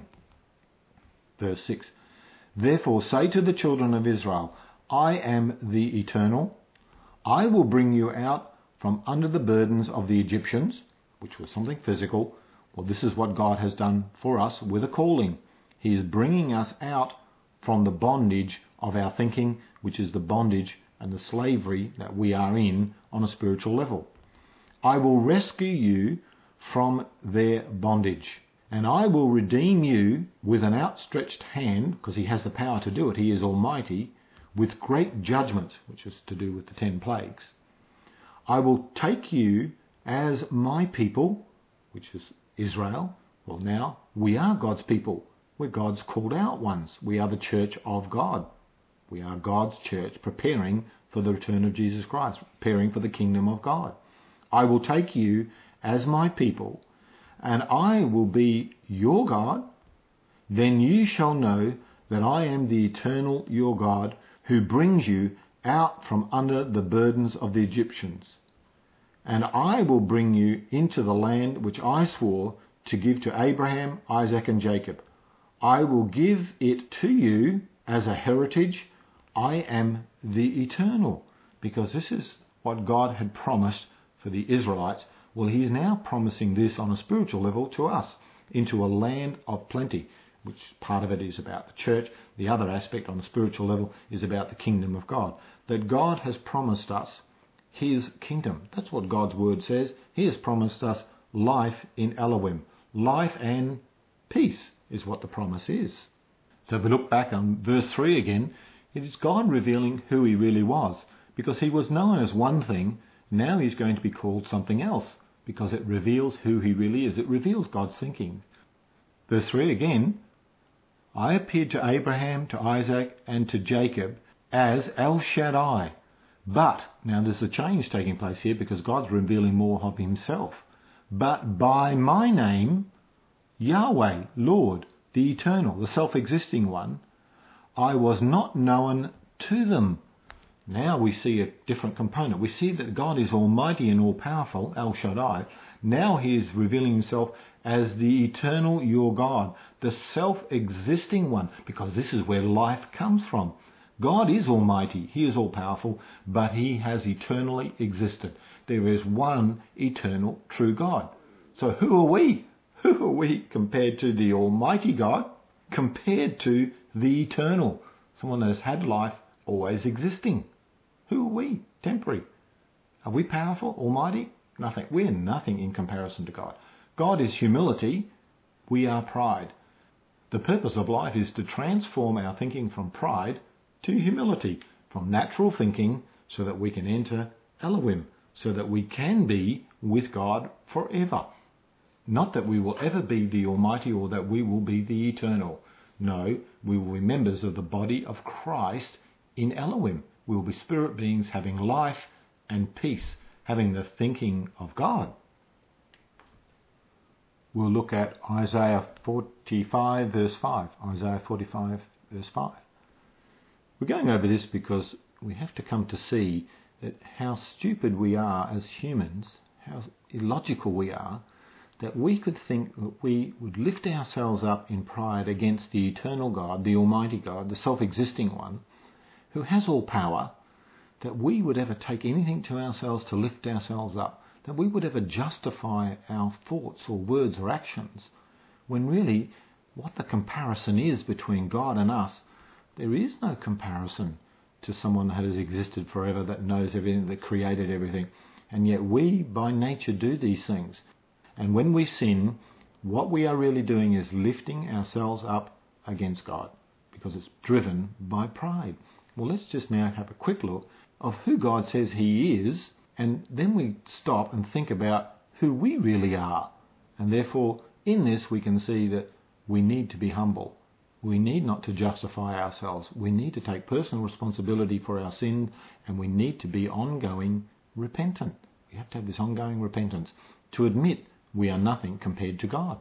Verse six. Therefore say to the children of Israel, I am the Eternal. I will bring you out from under the burdens of the Egyptians, which was something physical. Well, this is what God has done for us with a calling. He is bringing us out from the bondage of our thinking, which is the bondage and the slavery that we are in on a spiritual level. I will rescue you from their bondage, and I will redeem you with an outstretched hand, because he has the power to do it. He is Almighty, with great judgment, which is to do with the ten plagues. I will take you as my people, which is Israel. Well, now we are God's people. We're God's called out ones. We are the church of God. We are God's church, preparing for the return of Jesus Christ, preparing for the kingdom of God. I will take you as my people, and I will be your God. Then you shall know that I am the eternal your God, who brings you out from under the burdens of the Egyptians. And I will bring you into the land which I swore to give to Abraham, Isaac and Jacob. I will give it to you as a heritage. I am the Eternal. Because this is what God had promised for the Israelites. Well, he's now promising this on a spiritual level to us, into a land of plenty, which part of it is about the church. The other aspect on a spiritual level is about the kingdom of God. That God has promised us his kingdom. That's what God's word says. He has promised us life in Elohim. Life and peace is what the promise is. So if we look back on verse three again, it is God revealing who he really was. Because he was known as one thing, now he's going to be called something else. Because it reveals who he really is. It reveals God's thinking. Verse three again, I appeared to Abraham, to Isaac and to Jacob as El Shaddai. But, now there's a change taking place here because God's revealing more of himself. But by my name, Yahweh, Lord, the Eternal, the self-existing one, I was not known to them. Now we see a different component. We see that God is almighty and all-powerful, El Shaddai. Now he is revealing himself as the eternal, your God, the self-existing one, because this is where life comes from. God is almighty, he is all-powerful, but he has eternally existed. There is one eternal, true God. So who are we? Who are we compared to the almighty God, compared to the eternal, someone that has had life always existing? Who are we? Temporary. Are we powerful, almighty? Nothing. We're nothing in comparison to God. God is humility. We are pride. The purpose of life is to transform our thinking from pride to humility, from natural thinking, so that we can enter Elohim, so that we can be with God forever. Not that we will ever be the Almighty or that we will be the Eternal. No, we will be members of the body of Christ in Elohim. We will be spirit beings having life and peace, having the thinking of God. We'll look at Isaiah forty-five verse five. Isaiah forty-five verse five. We're going over this because we have to come to see that how stupid we are as humans, how illogical we are, that we could think that we would lift ourselves up in pride against the eternal God, the Almighty God, the self-existing one, who has all power, that we would ever take anything to ourselves to lift ourselves up, that we would ever justify our thoughts or words or actions, when really what the comparison is between God and us, there is no comparison to someone that has existed forever, that knows everything, that created everything. And yet we, by nature, do these things. And when we sin, what we are really doing is lifting ourselves up against God, because it's driven by pride. Well, let's just now have a quick look of who God says he is, and then we stop and think about who we really are. And therefore, in this we can see that we need to be humble. We need not to justify ourselves. We need to take personal responsibility for our sin, and we need to be ongoing repentant. We have to have this ongoing repentance to admit we are nothing compared to God.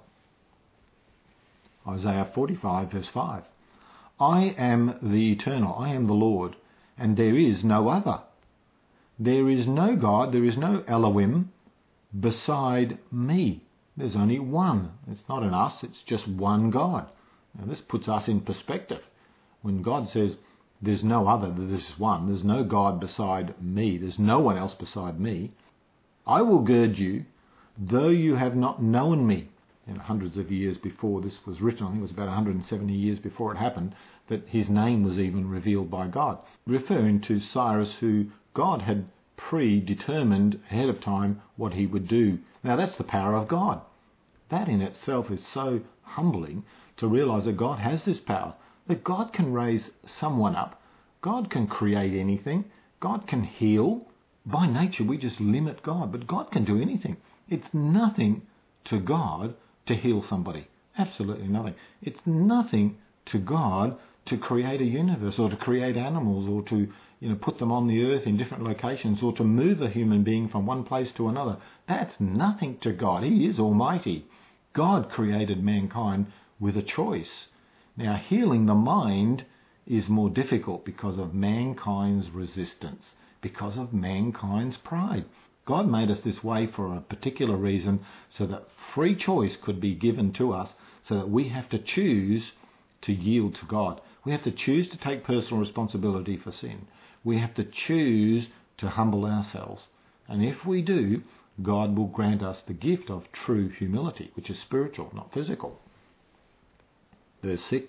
Isaiah forty-five verse five. I am the Eternal, I am the Lord, and there is no other. There is no God, there is no Elohim beside me. There's only one. It's not an us, it's just one God. Now this puts us in perspective. When God says there's no other, there's one, there's no God beside me, there's no one else beside me, I will gird you, though you have not known me. And hundreds of years before this was written, I think it was about one hundred seventy years before it happened, that his name was even revealed by God, referring to Cyrus, who God had predetermined ahead of time what he would do. Now that's the power of God. That in itself is so humbling to realise that God has this power, that God can raise someone up, God can create anything, God can heal. By nature we just limit God, but God can do anything. It's nothing to God to heal somebody. Absolutely nothing. It's nothing to God to create a universe, or to create animals, or to, you know, put them on the earth in different locations, or to move a human being from one place to another. That's nothing to God. He is almighty. God created mankind with a choice. Now, healing the mind is more difficult because of mankind's resistance, because of mankind's pride. God made us this way for a particular reason, so that free choice could be given to us, so that we have to choose to yield to God. We have to choose to take personal responsibility for sin. We have to choose to humble ourselves. And if we do, God will grant us the gift of true humility, which is spiritual, not physical. Verse six.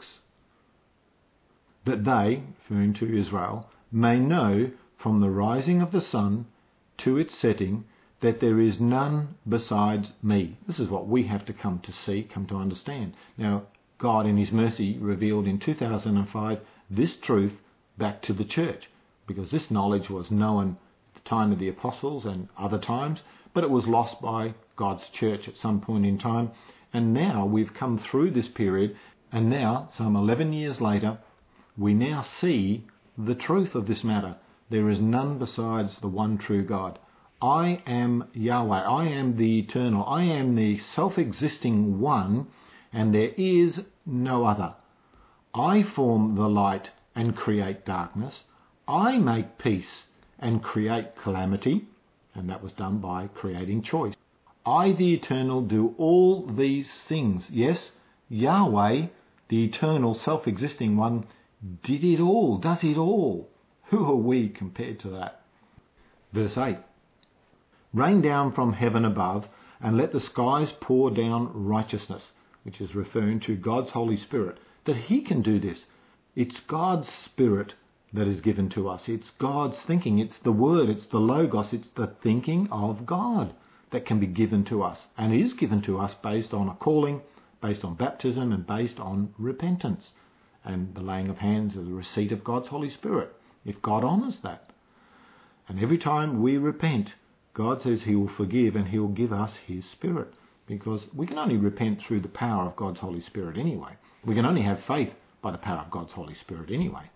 That they, referring to Israel, may know from the rising of the sun to its setting that there is none besides me. This is what we have to come to see, come to understand. Now, God in his mercy revealed in two thousand five this truth back to the church, because this knowledge was known at the time of the apostles and other times, but it was lost by God's church at some point in time. And now we've come through this period, and now, some eleven years later, we now see the truth of this matter. There is none besides the one true God. I am Yahweh. I am the eternal. I am the self-existing one, and there is no other. I form the light and create darkness. I make peace and create calamity, and that was done by creating choice. I, the eternal, do all these things. Yes, Yahweh, the eternal self-existing one, did it all, does it all. Who are we compared to that? Verse eight. Rain down from heaven above, and let the skies pour down righteousness, which is referring to God's Holy Spirit, that he can do this. It's God's Spirit that is given to us. It's God's thinking. It's the Word. It's the Logos. It's the thinking of God that can be given to us, and is given to us based on a calling, based on baptism, and based on repentance, and the laying of hands of the receipt of God's Holy Spirit, if God honours that. And every time we repent, God says he will forgive and he will give us his Spirit, because we can only repent through the power of God's Holy Spirit anyway. We can only have faith by the power of God's Holy Spirit anyway.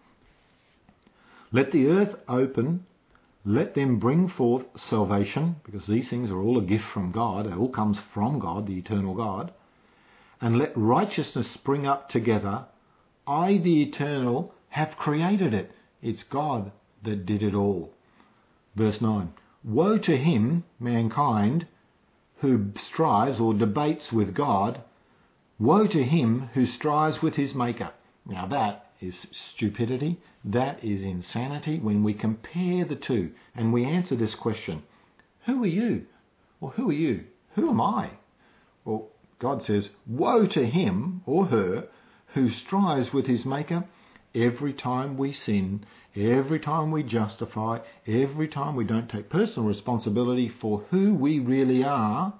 Let the earth open, let them bring forth salvation, because these things are all a gift from God. It all comes from God, the eternal God. And let righteousness spring up together. I, the eternal, have created it. It's God that did it all. Verse nine. Woe to him, mankind, who strives or debates with God. Woe to him who strives with his maker. Now that is stupidity. That is insanity when we compare the two and we answer this question. Who are you? Or who are you? Who am I? Well, God says, woe to him or her who strives with his maker. Every time we sin, every time we justify, every time we don't take personal responsibility for who we really are,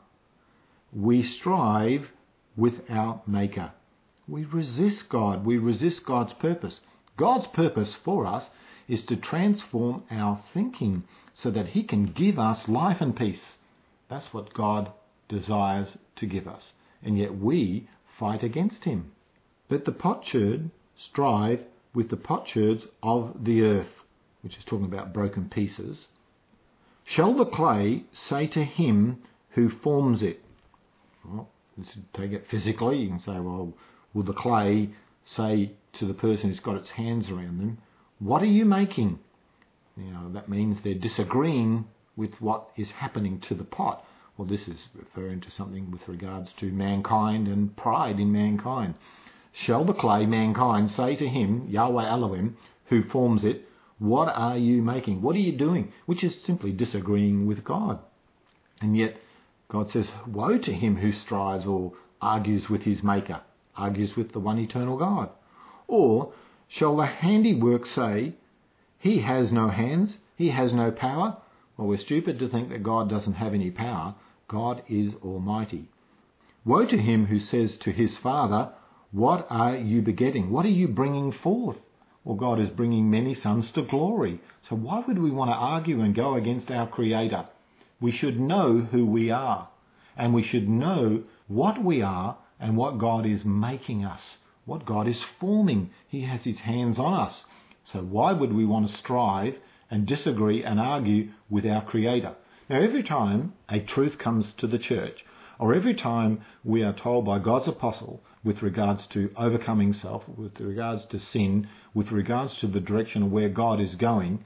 we strive with our Maker. We resist God. We resist God's purpose. God's purpose for us is to transform our thinking so that he can give us life and peace. That's what God desires to give us. And yet we fight against him. Let the potsherd strive with the potsherds of the earth, which is talking about broken pieces. Shall the clay say to him who forms it? Well, let's take it physically. You can say, well, will the clay say to the person who's got its hands around them, what are you making? You know, that means they're disagreeing with what is happening to the pot. Well, this is referring to something with regards to mankind and pride in mankind. Shall the clay, mankind, say to him, Yahweh Elohim, who forms it, what are you making? What are you doing? Which is simply disagreeing with God. And yet God says, woe to him who strives or argues with his maker, argues with the one eternal God. Or shall the handiwork say, he has no hands, he has no power? Well, we're stupid to think that God doesn't have any power. God is almighty. Woe to him who says to his father, what are you begetting? What are you bringing forth? Well, God is bringing many sons to glory. So why would we want to argue and go against our Creator? We should know who we are, and we should know what we are and what God is making us, what God is forming. He has his hands on us. So why would we want to strive and disagree and argue with our Creator? Now, every time a truth comes to the church, or every time we are told by God's apostle with regards to overcoming self, with regards to sin, with regards to the direction of where God is going,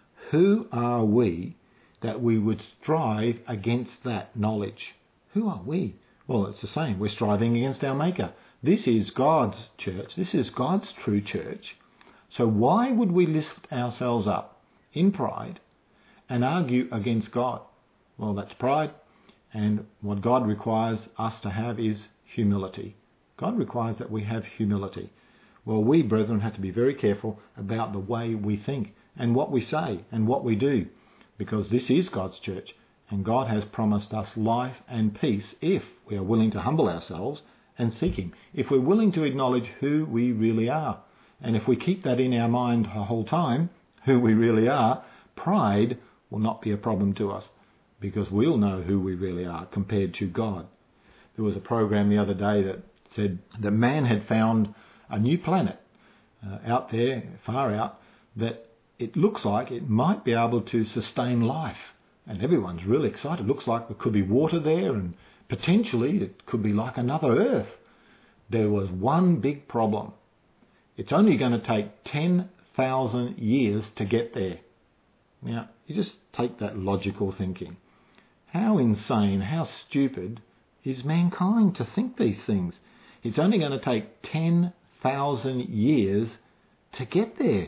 who are we that we would strive against that knowledge? Who are we? Well, it's the same. We're striving against our Maker. This is God's church. This is God's true church. So why would we lift ourselves up in pride and argue against God? Well, that's pride. And what God requires us to have is humility. God requires that we have humility. Well, we, brethren, have to be very careful about the way we think and what we say and what we do, because this is God's church, and God has promised us life and peace if we are willing to humble ourselves and seek Him, if we're willing to acknowledge who we really are. And if we keep that in our mind the whole time, who we really are, pride will not be a problem to us, because we'll know who we really are compared to God. There was a program the other day that said that man had found a new planet uh, out there, far out, that it looks like it might be able to sustain life. And everyone's really excited. It looks like there could be water there, and potentially it could be like another Earth. There was one big problem. It's only going to take ten thousand years to get there. Now, you just take that logical thinking. How insane, how stupid is mankind to think these things? It's only going to take ten thousand years to get there.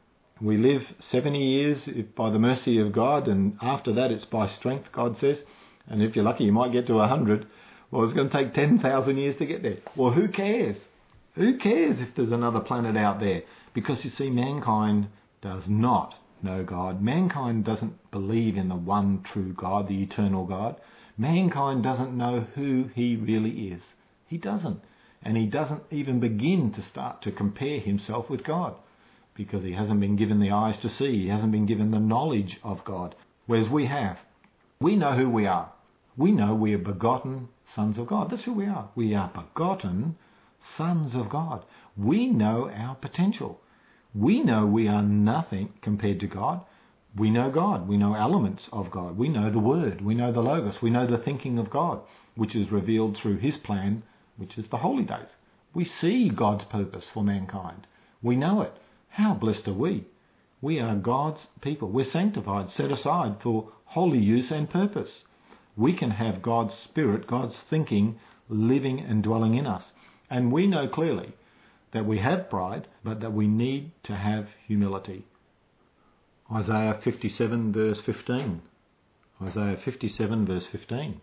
We live seventy years by the mercy of God, and after that it's by strength, God says. And if you're lucky, you might get to one hundred. Well, it's going to take ten thousand years to get there. Well, who cares? Who cares if there's another planet out there? Because you see, mankind does not know God. Mankind doesn't believe in the one true God, the eternal God. Mankind doesn't know who He really is. He doesn't. And he doesn't even begin to start to compare himself with God, because he hasn't been given the eyes to see. He hasn't been given the knowledge of God, whereas we have. We know who we are. We know we are begotten sons of God. That's who we are. We are begotten sons of God. We know our potential. We know we are nothing compared to God. We know God. We know elements of God. We know the Word. We know the Logos. We know the thinking of God, which is revealed through His plan, which is the holy days. We see God's purpose for mankind. We know it. How blessed are we? We are God's people. We're sanctified, set aside for holy use and purpose. We can have God's Spirit, God's thinking, living and dwelling in us. And we know clearly that we have pride, but that we need to have humility. Isaiah fifty-seven verse fifteen. Isaiah fifty-seven verse fifteen.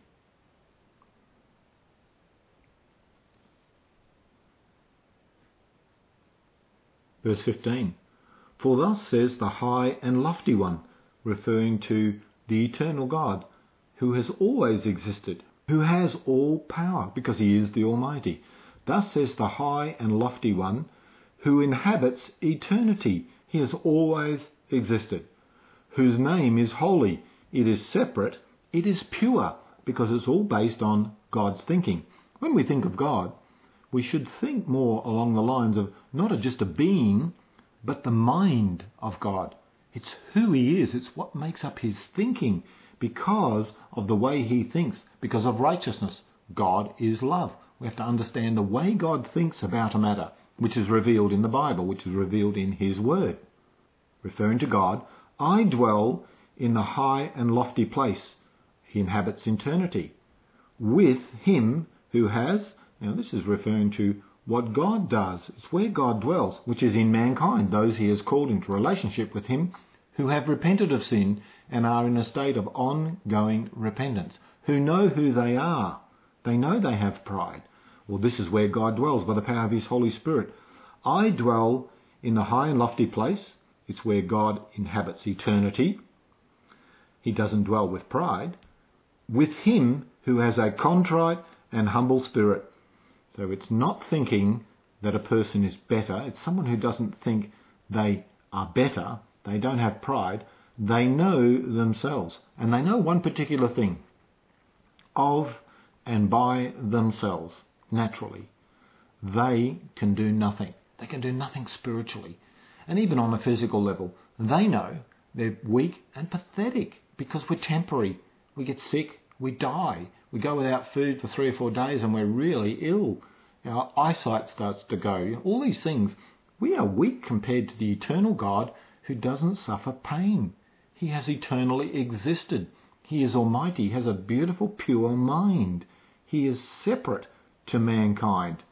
Verse fifteen. For thus says the high and lofty one, referring to the eternal God, who has always existed, who has all power, because he is the Almighty. Thus says the high and lofty one, who inhabits eternity. He has always existed, whose name is holy. It is separate. It is pure, because it's all based on God's thinking. When we think of God, we should think more along the lines of not just a being, but the mind of God. It's who he is. It's what makes up his thinking, because of the way he thinks, because of righteousness. God is love. We have to understand the way God thinks about a matter, which is revealed in the Bible, which is revealed in his word. Referring to God, I dwell in the high and lofty place. He inhabits eternity. With him who has, now this is referring to what God does. It's where God dwells, which is in mankind, those he has called into relationship with him, who have repented of sin and are in a state of ongoing repentance, who know who they are. They know they have pride. Well, this is where God dwells by the power of his Holy Spirit. I dwell in the high and lofty place. It's where God inhabits eternity. He doesn't dwell with pride. With him who has a contrite and humble spirit. So it's not thinking that a person is better. It's someone who doesn't think they are better. They don't have pride. They know themselves. And they know one particular thing. Of and by themselves, naturally, they can do nothing. They can do nothing spiritually. And even on a physical level, they know they're weak and pathetic, because we're temporary. We get sick, we die, We go without food for three or four days and we're really ill. Our eyesight starts to go. All these things. We are weak compared to the eternal God who doesn't suffer pain. He has eternally existed. He is almighty. He has a beautiful, pure mind. He is separate to mankind.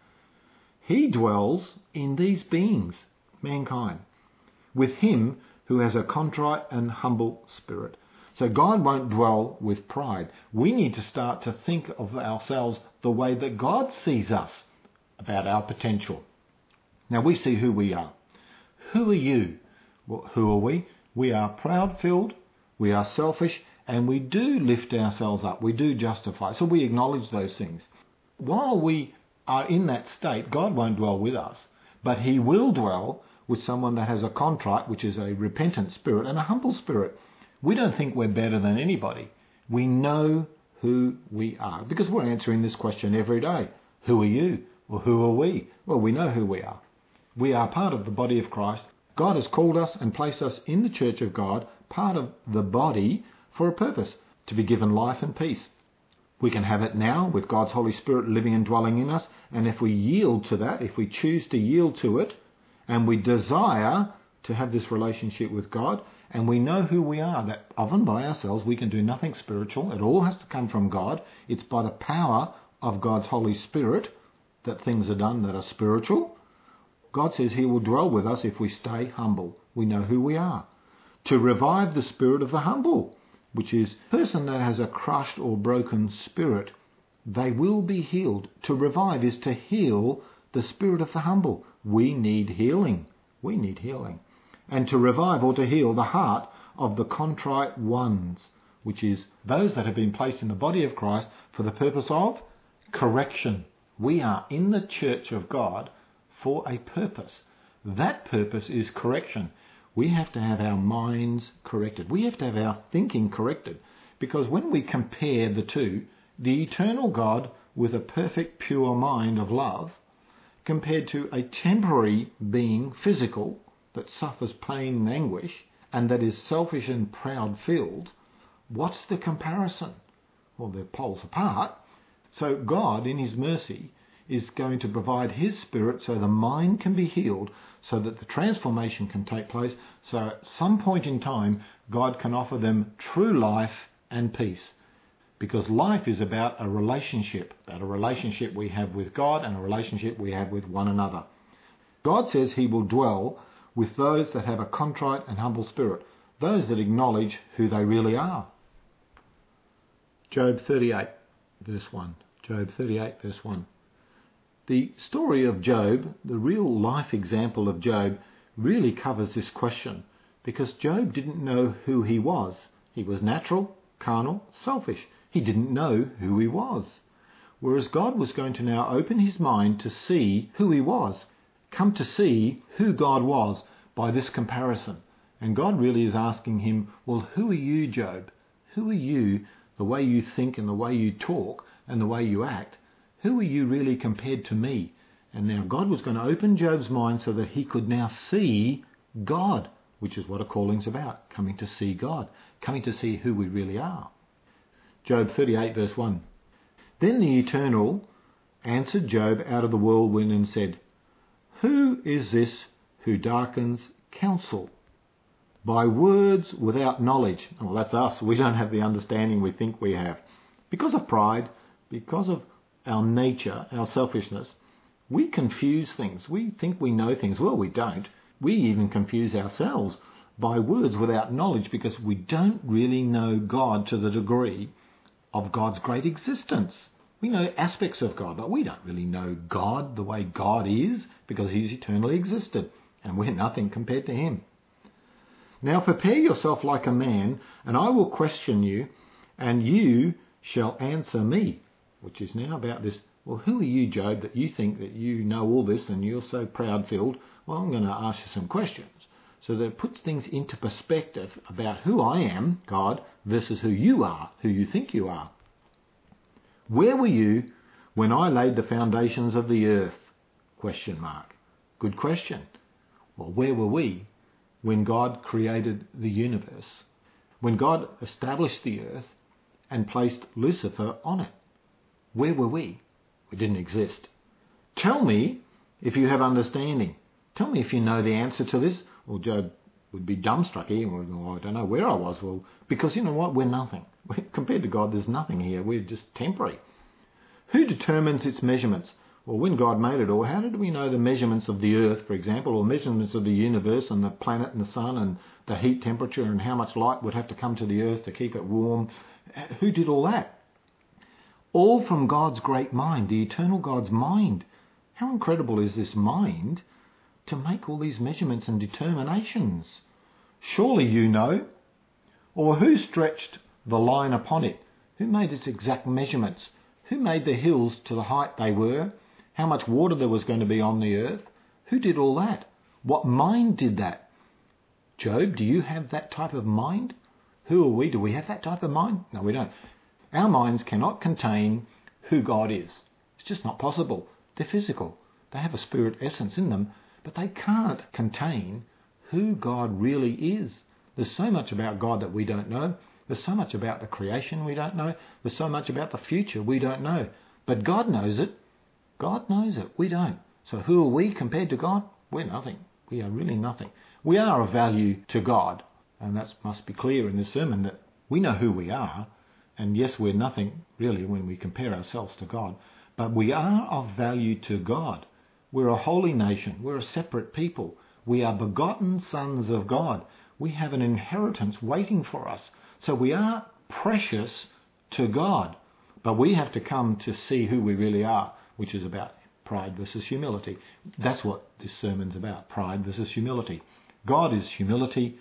He dwells in these beings, mankind, with him who has a contrite and humble spirit. So God won't dwell with pride. We need to start to think of ourselves the way that God sees us, about our potential. Now we see who we are. Who are you? Well, who are we? We are proud-filled, we are selfish, and we do lift ourselves up. We do justify. So we acknowledge those things. While we are in that state, God won't dwell with us, but he will dwell with someone that has a contrite, which is a repentant spirit, and a humble spirit. We don't think we're better than anybody. We know who we are, because we're answering this question every day. Who are you? Well, who are we? Well, we know who we are. We are part of the body of Christ. God has called us and placed us in the church of God, part of the body, for a purpose, to be given life and peace. We can have it now with God's Holy Spirit living and dwelling in us, and if we yield to that, if we choose to yield to it, and we desire to have this relationship with God, and we know who we are, that of and by ourselves we can do nothing spiritual. It all has to come from God. It's by the power of God's Holy Spirit that things are done that are spiritual. God says he will dwell with us if we stay humble. We know who we are. To revive the spirit of the humble, which is a person that has a crushed or broken spirit, they will be healed. To revive is to heal the spirit of the humble. We need healing. We need healing. And to revive or to heal the heart of the contrite ones, which is those that have been placed in the body of Christ for the purpose of correction. We are in the church of God for a purpose. That purpose is correction. We have to have our minds corrected. We have to have our thinking corrected. Because when we compare the two, the eternal God with a perfect pure mind of love, compared to a temporary being, physical, that suffers pain and anguish, and that is selfish and proud-filled, what's the comparison? Well, they're poles apart. So God, in his mercy, is going to provide his spirit so the mind can be healed, so that the transformation can take place, so at some point in time God can offer them true life and peace. Because life is about a relationship, about a relationship we have with God and a relationship we have with one another. God says he will dwell with those that have a contrite and humble spirit, those that acknowledge who they really are. Job thirty-eight, verse one. Job thirty-eight, verse one. The story of Job, the real life example of Job, really covers this question, because Job didn't know who he was. He was natural, carnal, selfish. He didn't know who he was. Whereas God was going to now open his mind to see who he was, come to see who God was by this comparison. And God really is asking him, well, who are you, Job? Who are you, the way you think and the way you talk and the way you act? Who are you really compared to me? And now God was going to open Job's mind so that he could now see God, which is what a calling's about, coming to see God, coming to see who we really are. Job thirty-eight, verse one. Then the Eternal answered Job out of the whirlwind and said, who is this who darkens counsel by words without knowledge? Well, that's us. We don't have the understanding we think we have. Because of pride, because of our nature, our selfishness, we confuse things. We think we know things. Well, we don't. We even confuse ourselves by words without knowledge, because we don't really know God to the degree of God's great existence. We know aspects of God, but we don't really know God the way God is, because he's eternally existed, and we're nothing compared to him. Now prepare yourself like a man, and I will question you, and you shall answer me. Which is now about this, well, who are you, Job, that you think that you know all this and you're so proud-filled? Well, I'm going to ask you some questions. So that it puts things into perspective about who I am, God, versus who you are, who you think you are. Where were you when I laid the foundations of the earth? Question mark. Good question. Well, where were we when God created the universe? When God established the earth and placed Lucifer on it? Where were we? We didn't exist. Tell me if you have understanding. Tell me if you know the answer to this. Well, Job would be dumbstruck here. Well, I don't know where I was. Well, because you know what? We're nothing. Compared to God, there's nothing here. We're just temporary. Who determines its measurements? Well, when God made it all, how did we know the measurements of the earth, for example, or measurements of the universe and the planet and the sun and the heat temperature and how much light would have to come to the earth to keep it warm? Who did all that? All from God's great mind, the eternal God's mind. How incredible is this mind to make all these measurements and determinations? Surely you know. Or who stretched the line upon it? Who made its exact measurements? Who made the hills to the height they were? How much water there was going to be on the earth? Who did all that? What mind did that? Job, do you have that type of mind? Who are we? Do we have that type of mind? No, we don't. Our minds cannot contain who God is. It's just not possible. They're physical. They have a spirit essence in them, but they can't contain who God really is. There's so much about God that we don't know. There's so much about the creation we don't know. There's so much about the future we don't know. But God knows it. God knows it. We don't. So who are we compared to God? We're nothing. We are really nothing. We are of value to God. And that must be clear in this sermon that we know who we are. And yes, we're nothing really when we compare ourselves to God. But we are of value to God. We're a holy nation. We're a separate people. We are begotten sons of God. We have an inheritance waiting for us. So we are precious to God. But we have to come to see who we really are, which is about pride versus humility. That's what this sermon's about, pride versus humility. God is humility.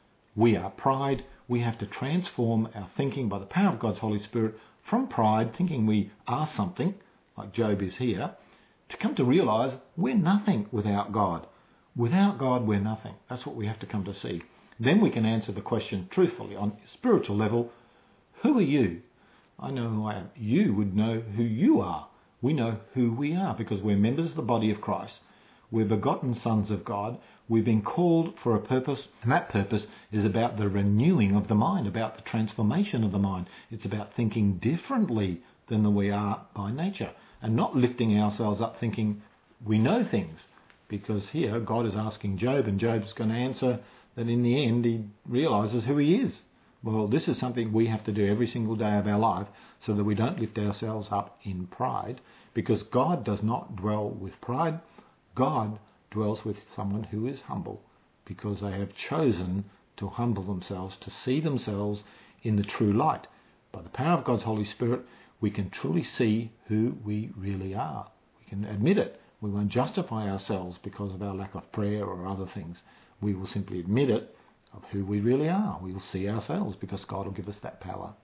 We are pride. We have to transform our thinking by the power of God's Holy Spirit from pride, thinking we are something, like Job is here, to come to realise we're nothing without God. Without God, we're nothing. That's what we have to come to see. Then we can answer the question truthfully on a spiritual level. Who are you? I know who I am. You would know who you are. We know who we are because we're members of the body of Christ. We're begotten sons of God. We've been called for a purpose, and that purpose is about the renewing of the mind, about the transformation of the mind. It's about thinking differently than the we are by nature, and not lifting ourselves up thinking we know things. Because here God is asking Job, and Job's going to answer that in the end he realises who he is. Well, this is something we have to do every single day of our life so that we don't lift ourselves up in pride, because God does not dwell with pride. God dwells with someone who is humble, because they have chosen to humble themselves, to see themselves in the true light. By the power of God's Holy Spirit, we can truly see who we really are. We can admit it. We won't justify ourselves because of our lack of prayer or other things. We will simply admit it of who we really are. We will see ourselves because God will give us that power.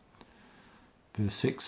Verse six.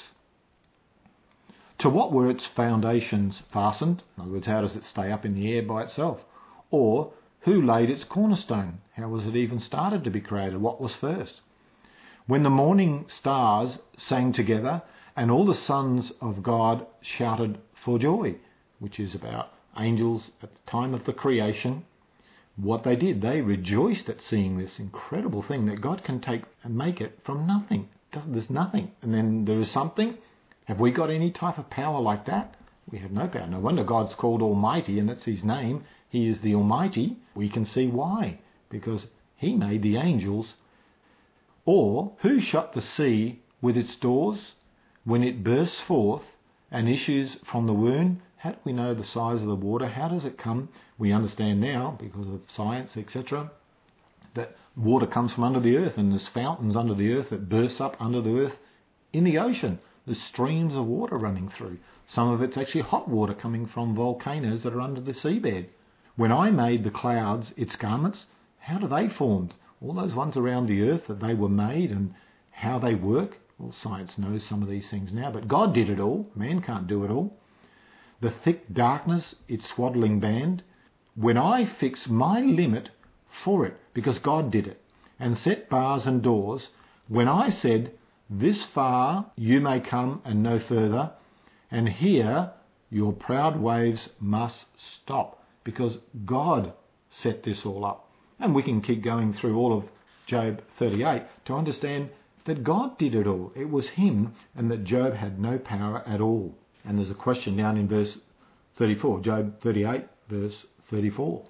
To what were its foundations fastened? In other words, how does it stay up in the air by itself? Or who laid its cornerstone? How was it even started to be created? What was first? When the morning stars sang together and all the sons of God shouted for joy, which is about angels at the time of the creation, what they did, they rejoiced at seeing this incredible thing that God can take and make it from nothing. There's nothing, and then there is something. Have we got any type of power like that? We have no power. No wonder God's called Almighty, and that's his name. He is the Almighty. We can see why, because he made the angels. Or who shut the sea with its doors when it bursts forth and issues from the womb? How do we know the size of the water? How does it come? We understand now, because of science, et cetera, that water comes from under the earth, and there's fountains under the earth that bursts up under the earth in the ocean. There's streams of water running through. Some of it's actually hot water coming from volcanoes that are under the seabed. When I made the clouds its garments, how do they formed? All those ones around the earth, that they were made and how they work. Well, science knows some of these things now, but God did it all. Man can't do it all. The thick darkness, its swaddling band. When I fix my limit for it, because God did it, and set bars and doors, when I said, this far you may come and no further, and here your proud waves must stop, because God set this all up. And we can keep going through all of Job thirty-eight to understand that God did it all. It was him, and that Job had no power at all. And there's a question down in verse thirty-four, Job thirty-eight, verse thirty-four.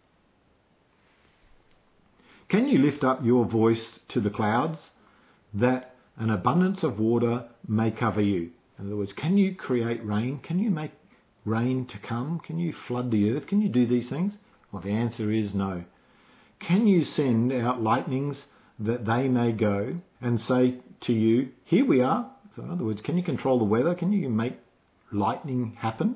Can you lift up your voice to the clouds, that an abundance of water may cover you? In other words, can you create rain? Can you make rain to come? Can you flood the earth? Can you do these things? Well, the answer is no. Can you send out lightnings that they may go and say to you, here we are? So in other words, can you control the weather? Can you make lightning happen?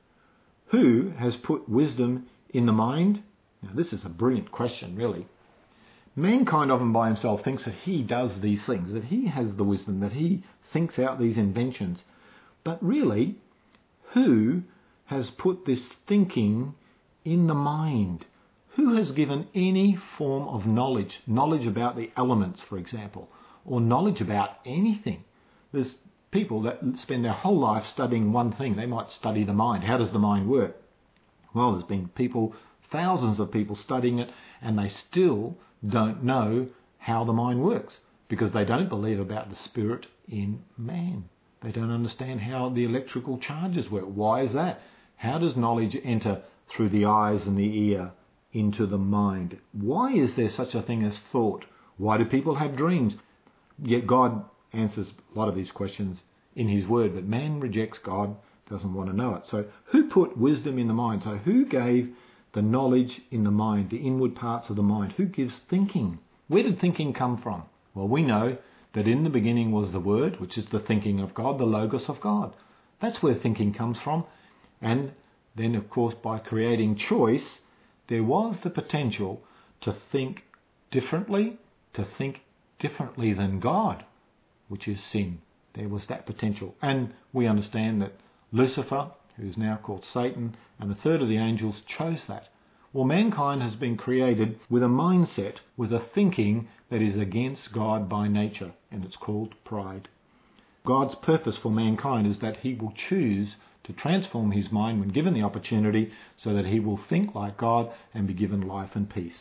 Who has put wisdom in the mind? Now, this is a brilliant question, really. Mankind often by himself thinks that he does these things, that he has the wisdom, that he thinks out these inventions. But really, who has put this thinking in the mind? Who has given any form of knowledge, knowledge about the elements, for example, or knowledge about anything? There's people that spend their whole life studying one thing. They might study the mind. How does the mind work? Well, there's been people, thousands of people studying it, and they still don't know how the mind works because they don't believe about the spirit in man. They don't understand how the electrical charges work. Why is that? How does knowledge enter through the eyes and the ear into the mind? Why is there such a thing as thought? Why do people have dreams? Yet God answers a lot of these questions in his word, but man rejects God, doesn't want to know it. So who put wisdom in the mind? So who gave the knowledge in the mind, the inward parts of the mind? Who gives thinking? Where did thinking come from? Well, we know that in the beginning was the Word, which is the thinking of God, the Logos of God. That's where thinking comes from. And then, of course, by creating choice, there was the potential to think differently, to think differently than God, which is sin. There was that potential. And we understand that Lucifer, who is now called Satan, and a third of the angels chose that. Well, mankind has been created with a mindset, with a thinking that is against God by nature, and it's called pride. God's purpose for mankind is that he will choose to transform his mind when given the opportunity so that he will think like God and be given life and peace.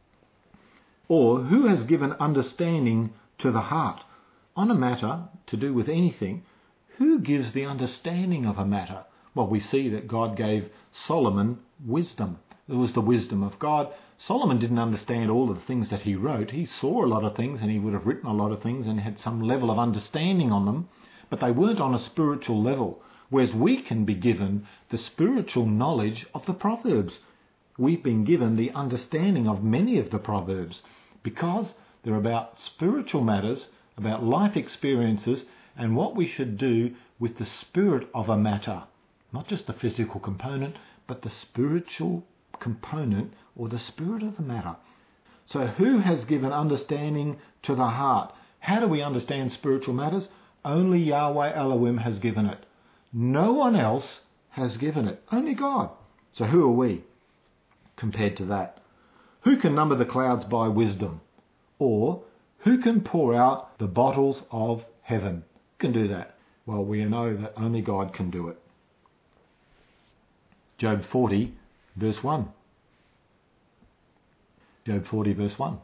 Or who has given understanding to the heart? On a matter to do with anything, who gives the understanding of a matter? Well, we see that God gave Solomon wisdom. It was the wisdom of God. Solomon didn't understand all of the things that he wrote. He saw a lot of things and he would have written a lot of things and had some level of understanding on them, but they weren't on a spiritual level. Whereas we can be given the spiritual knowledge of the Proverbs. We've been given the understanding of many of the Proverbs because they're about spiritual matters, about life experiences, and what we should do with the spirit of a matter. Not just the physical component, but the spiritual component or the spirit of the matter. So who has given understanding to the heart? How do we understand spiritual matters? Only Yahweh Elohim has given it. No one else has given it. Only God. So who are we compared to that? Who can number the clouds by wisdom? Or who can pour out the bottles of heaven? Who can do that? Well, we know that only God can do it. Job forty, verse one. Job forty, verse one.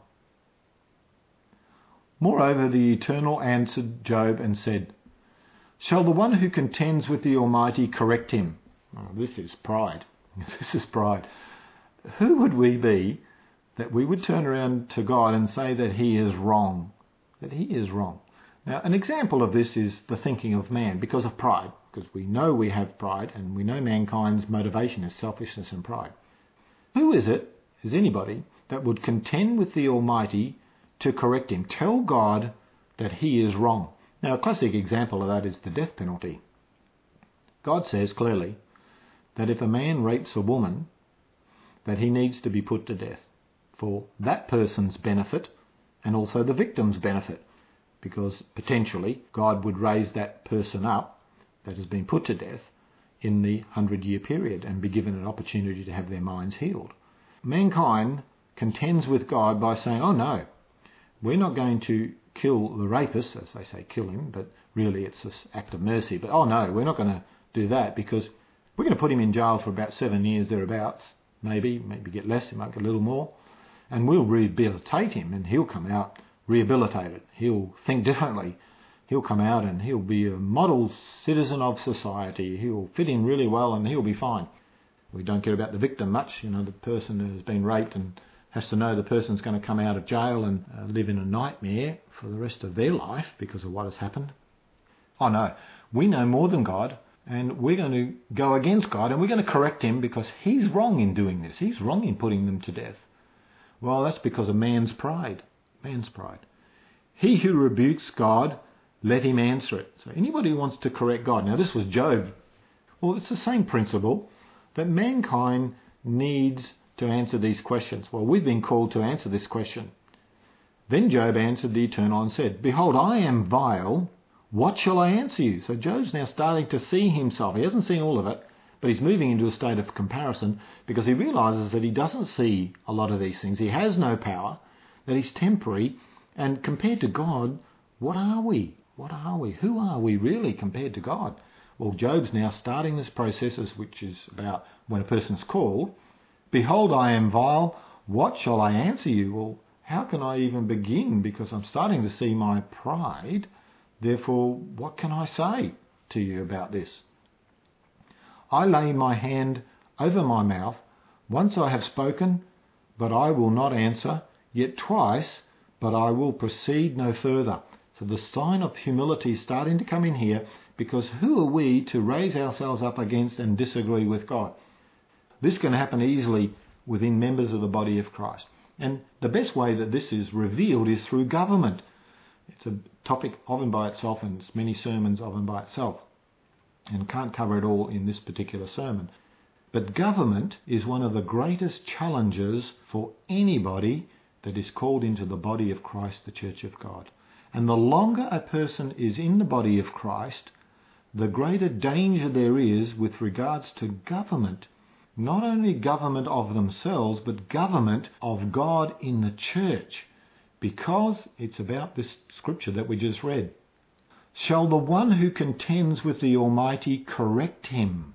Moreover, the Eternal answered Job and said, shall the one who contends with the Almighty correct him? Oh, this is pride. This is pride. Who would we be that we would turn around to God and say that he is wrong? That he is wrong. Now, an example of this is the thinking of man because of pride. Because we know we have pride and we know mankind's motivation is selfishness and pride. Who is it, is anybody, that would contend with the Almighty to correct him? Tell God that he is wrong. Now, a classic example of that is the death penalty. God says clearly that if a man rapes a woman, that he needs to be put to death for that person's benefit and also the victim's benefit, because potentially God would raise that person up that has been put to death in the hundred-year period and be given an opportunity to have their minds healed. Mankind contends with God by saying, oh no, we're not going to kill the rapist, as they say kill him, but really it's an act of mercy. But oh no, we're not going to do that because we're going to put him in jail for about seven years thereabouts, maybe, maybe get less, he might get a little more, and we'll rehabilitate him and he'll come out rehabilitated. He'll think differently. He'll come out and he'll be a model citizen of society. He'll fit in really well and he'll be fine. We don't care about the victim much. You know, the person who's been raped and has to know the person's going to come out of jail and uh, live in a nightmare for the rest of their life because of what has happened. Oh no, we know more than God, and we're going to go against God and we're going to correct him because he's wrong in doing this. He's wrong in putting them to death. Well, that's because of man's pride. Man's pride. He who rebukes God, let him answer it. So anybody who wants to correct God. Now this was Job. Well, it's the same principle that mankind needs to answer these questions. Well, we've been called to answer this question. Then Job answered the Eternal and said, Behold, I am vile. What shall I answer you? So Job's now starting to see himself. He hasn't seen all of it, but he's moving into a state of comparison because he realises that he doesn't see a lot of these things. He has no power, that he's temporary, and compared to God, what are we? What are we? Who are we really compared to God? Well, Job's now starting this process, which is about when a person's called. Behold, I am vile. What shall I answer you? Well, how can I even begin? Because I'm starting to see my pride. Therefore, what can I say to you about this? I lay my hand over my mouth. Once I have spoken, but I will not answer. Yet twice, but I will proceed no further. So the sign of humility is starting to come in here, because who are we to raise ourselves up against and disagree with God? This can happen easily within members of the body of Christ. And the best way that this is revealed is through government. It's a topic of and by itself, and it's many sermons of and by itself. And can't cover it all in this particular sermon. But government is one of the greatest challenges for anybody that is called into the body of Christ, the Church of God. And the longer a person is in the body of Christ, the greater danger there is with regards to government. Not only government of themselves, but government of God in the church. Because it's about this scripture that we just read. Shall the one who contends with the Almighty correct him?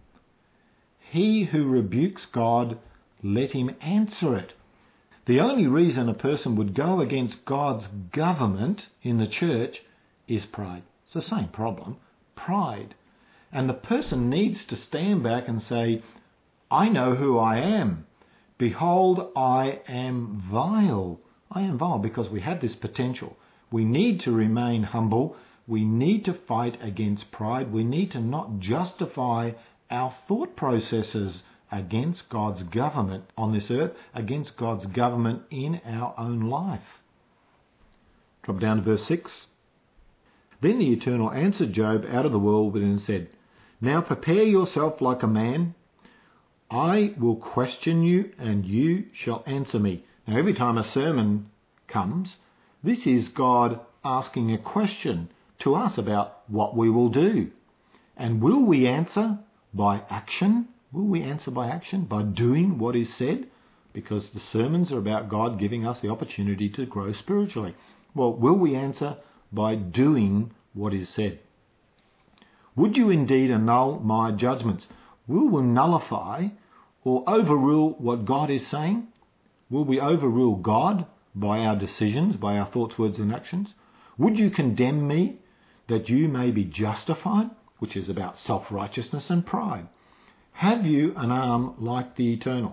He who rebukes God, let him answer it. The only reason a person would go against God's government in the church is pride. It's the same problem, pride. And the person needs to stand back and say, I know who I am. Behold, I am vile. I am vile because we have this potential. We need to remain humble. We need to fight against pride. We need to not justify our thought processes against God's government on this earth, against God's government in our own life. Drop down to verse six. Then the Eternal answered Job out of the whirlwind and said, Now prepare yourself like a man. I will question you, and you shall answer me. Now every time a sermon comes, this is God asking a question to us about what we will do. And will we answer by action? Will we answer by action? By doing what is said? Because the sermons are about God giving us the opportunity to grow spiritually. Well, will we answer by doing what is said? Would you indeed annul my judgments? Will we nullify or overrule what God is saying? Will we overrule God by our decisions, by our thoughts, words and actions? Would you condemn me that you may be justified? Which is about self-righteousness and pride. Have you an arm like the Eternal?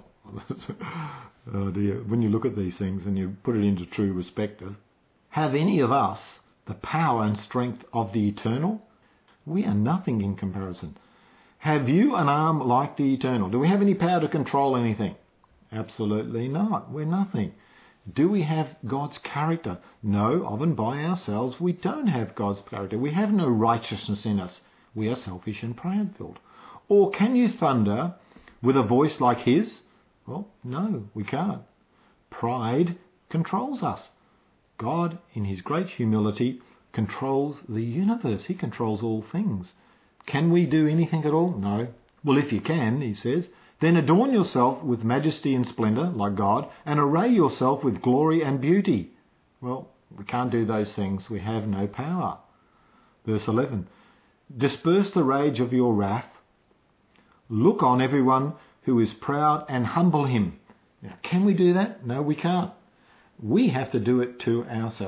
Oh dear, when you look at these things and you put it into true perspective, have any of us the power and strength of the Eternal? We are nothing in comparison. Have you an arm like the Eternal? Do we have any power to control anything? Absolutely not. We're nothing. Do we have God's character? No, of and by ourselves we don't have God's character. We have no righteousness in us. We are selfish and pride-filled. Or can you thunder with a voice like his? Well, no, we can't. Pride controls us. God, in his great humility, controls the universe. He controls all things. Can we do anything at all? No. Well, if you can, he says, then adorn yourself with majesty and splendour, like God, and array yourself with glory and beauty. Well, we can't do those things. We have no power. Verse eleven. Disperse the rage of your wrath. Look on everyone who is proud and humble him. Now, can we do that? No, we can't. We have to do it to ourselves.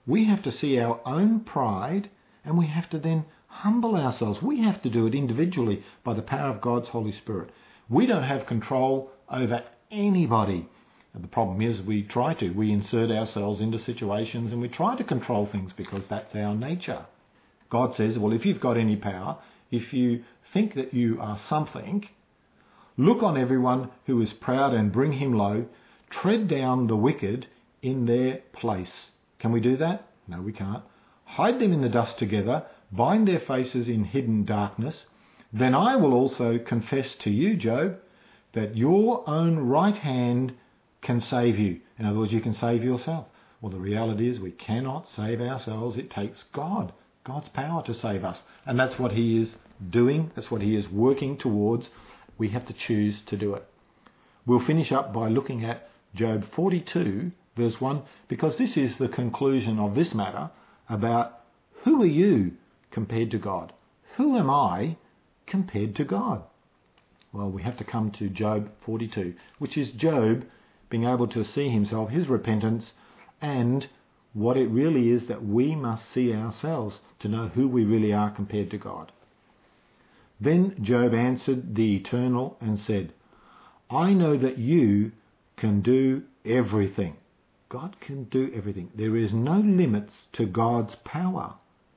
We have to see our own pride, and we have to then humble ourselves. We have to do it individually by the power of God's Holy Spirit. We don't have control over anybody. And the problem is we try to. We insert ourselves into situations and we try to control things because that's our nature. God says, well, if you've got any power, if you think that you are something, look on everyone who is proud and bring him low. Tread down the wicked in their place. Can we do that? No, we can't. Hide them in the dust together. Bind their faces in hidden darkness. Then I will also confess to you, Job, that your own right hand can save you. In other words, you can save yourself. Well, the reality is we cannot save ourselves. It takes God, God's power to save us. And that's what he is doing. That's what he is working towards. We have to choose to do it. We'll finish up by looking at Job forty-two, verse one, because this is the conclusion of this matter about who are you compared to God? Who am I compared to God? Well, we have to come to Job forty-two, which is Job being able to see himself, his repentance, and what it really is that we must see ourselves to know who we really are compared to God. Then Job answered the Eternal and said, I know that you can do everything. God can do everything. There is no limits to God's power,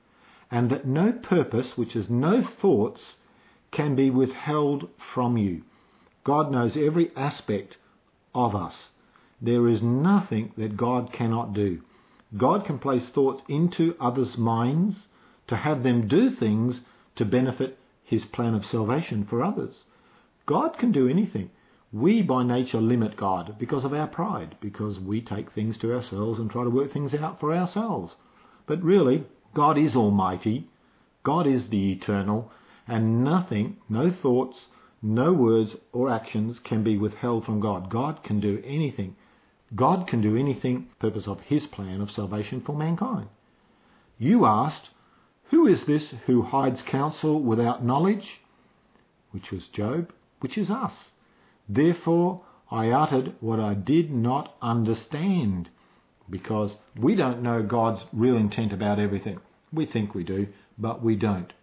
and that no purpose, which is no thoughts, can be withheld from you. God knows every aspect of us. There is nothing that God cannot do. God can place thoughts into others' minds to have them do things to benefit his plan of salvation for others. God can do anything. We by nature limit God because of our pride, because we take things to ourselves and try to work things out for ourselves. But really, God is almighty, God is the eternal, and nothing, no thoughts, no words or actions can be withheld from God. God can do anything. God can do anything, purpose of his plan of salvation for mankind. You asked, who is this who hides counsel without knowledge? Which was Job, which is us. Therefore I uttered what I did not understand, because we don't know God's real intent about everything. We think we do, but we don't.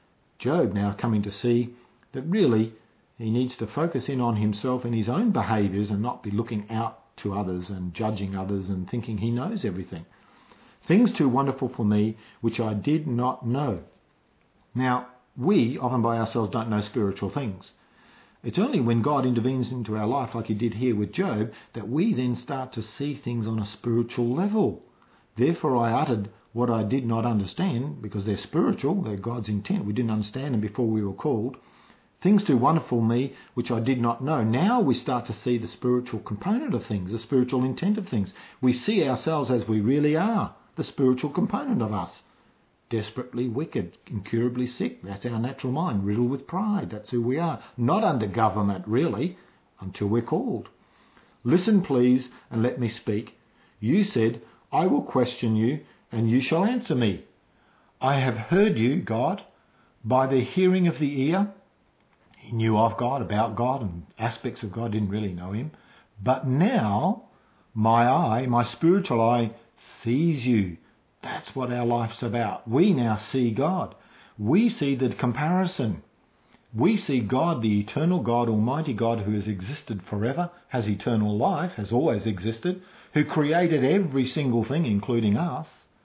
Job now coming to see that really he needs to focus in on himself and his own behaviours and not be looking out to others and judging others and thinking he knows everything. Things too wonderful for me which I did not know. Now, we often by ourselves don't know spiritual things. It's only when God intervenes into our life, like he did here with Job, that we then start to see things on a spiritual level. Therefore I uttered what I did not understand, because they're spiritual, they're God's intent. We didn't understand them before we were called. Things too wonderful for me, which I did not know. Now we start to see the spiritual component of things, the spiritual intent of things. We see ourselves as we really are, the spiritual component of us. Desperately wicked, incurably sick. That's our natural mind, riddled with pride. That's who we are. Not under government, really, until we're called. Listen, please, and let me speak. You said, I will question you, and you shall answer me. I have heard you, God, by the hearing of the ear. He knew of God, about God, and aspects of God, didn't really know him. But now, my eye, my spiritual eye, sees you. That's what our life's about. We now see God. We see the comparison. We see God, the eternal God, almighty God, who has existed forever, has eternal life, has always existed, who created every single thing, including us.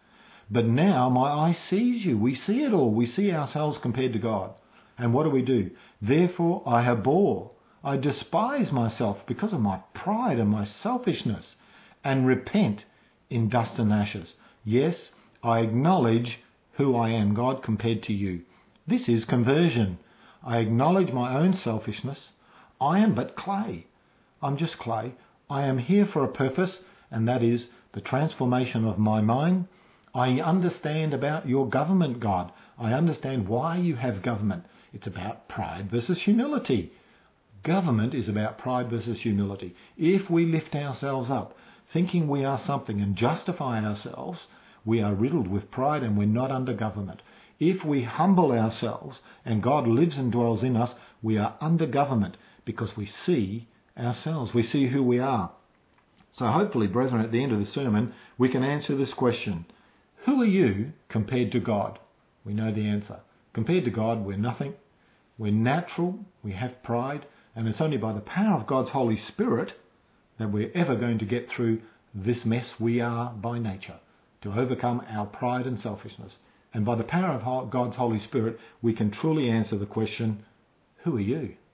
But now my eye sees you. We see it all. We see ourselves compared to God. And what do we do? Therefore I abhor, I despise myself because of my pride and my selfishness, and repent in dust and ashes. Yes, I acknowledge who I am, God, compared to you. This is conversion. I acknowledge my own selfishness. I am but clay. I'm just clay. I am here for a purpose, and that is the transformation of my mind. I understand about your government, God. I understand why you have government. It's about pride versus humility. Government is about pride versus humility. If we lift ourselves up, thinking we are something and justify ourselves, we are riddled with pride and we're not under government. If we humble ourselves and God lives and dwells in us, we are under government because we see ourselves. We see who we are. So hopefully, brethren, at the end of the sermon, we can answer this question. Who are you compared to God? We know the answer. Compared to God, we're nothing. We're natural, we have pride, and it's only by the power of God's Holy Spirit that we're ever going to get through this mess we are by nature, to overcome our pride and selfishness. And by the power of God's Holy Spirit, we can truly answer the question, who are you?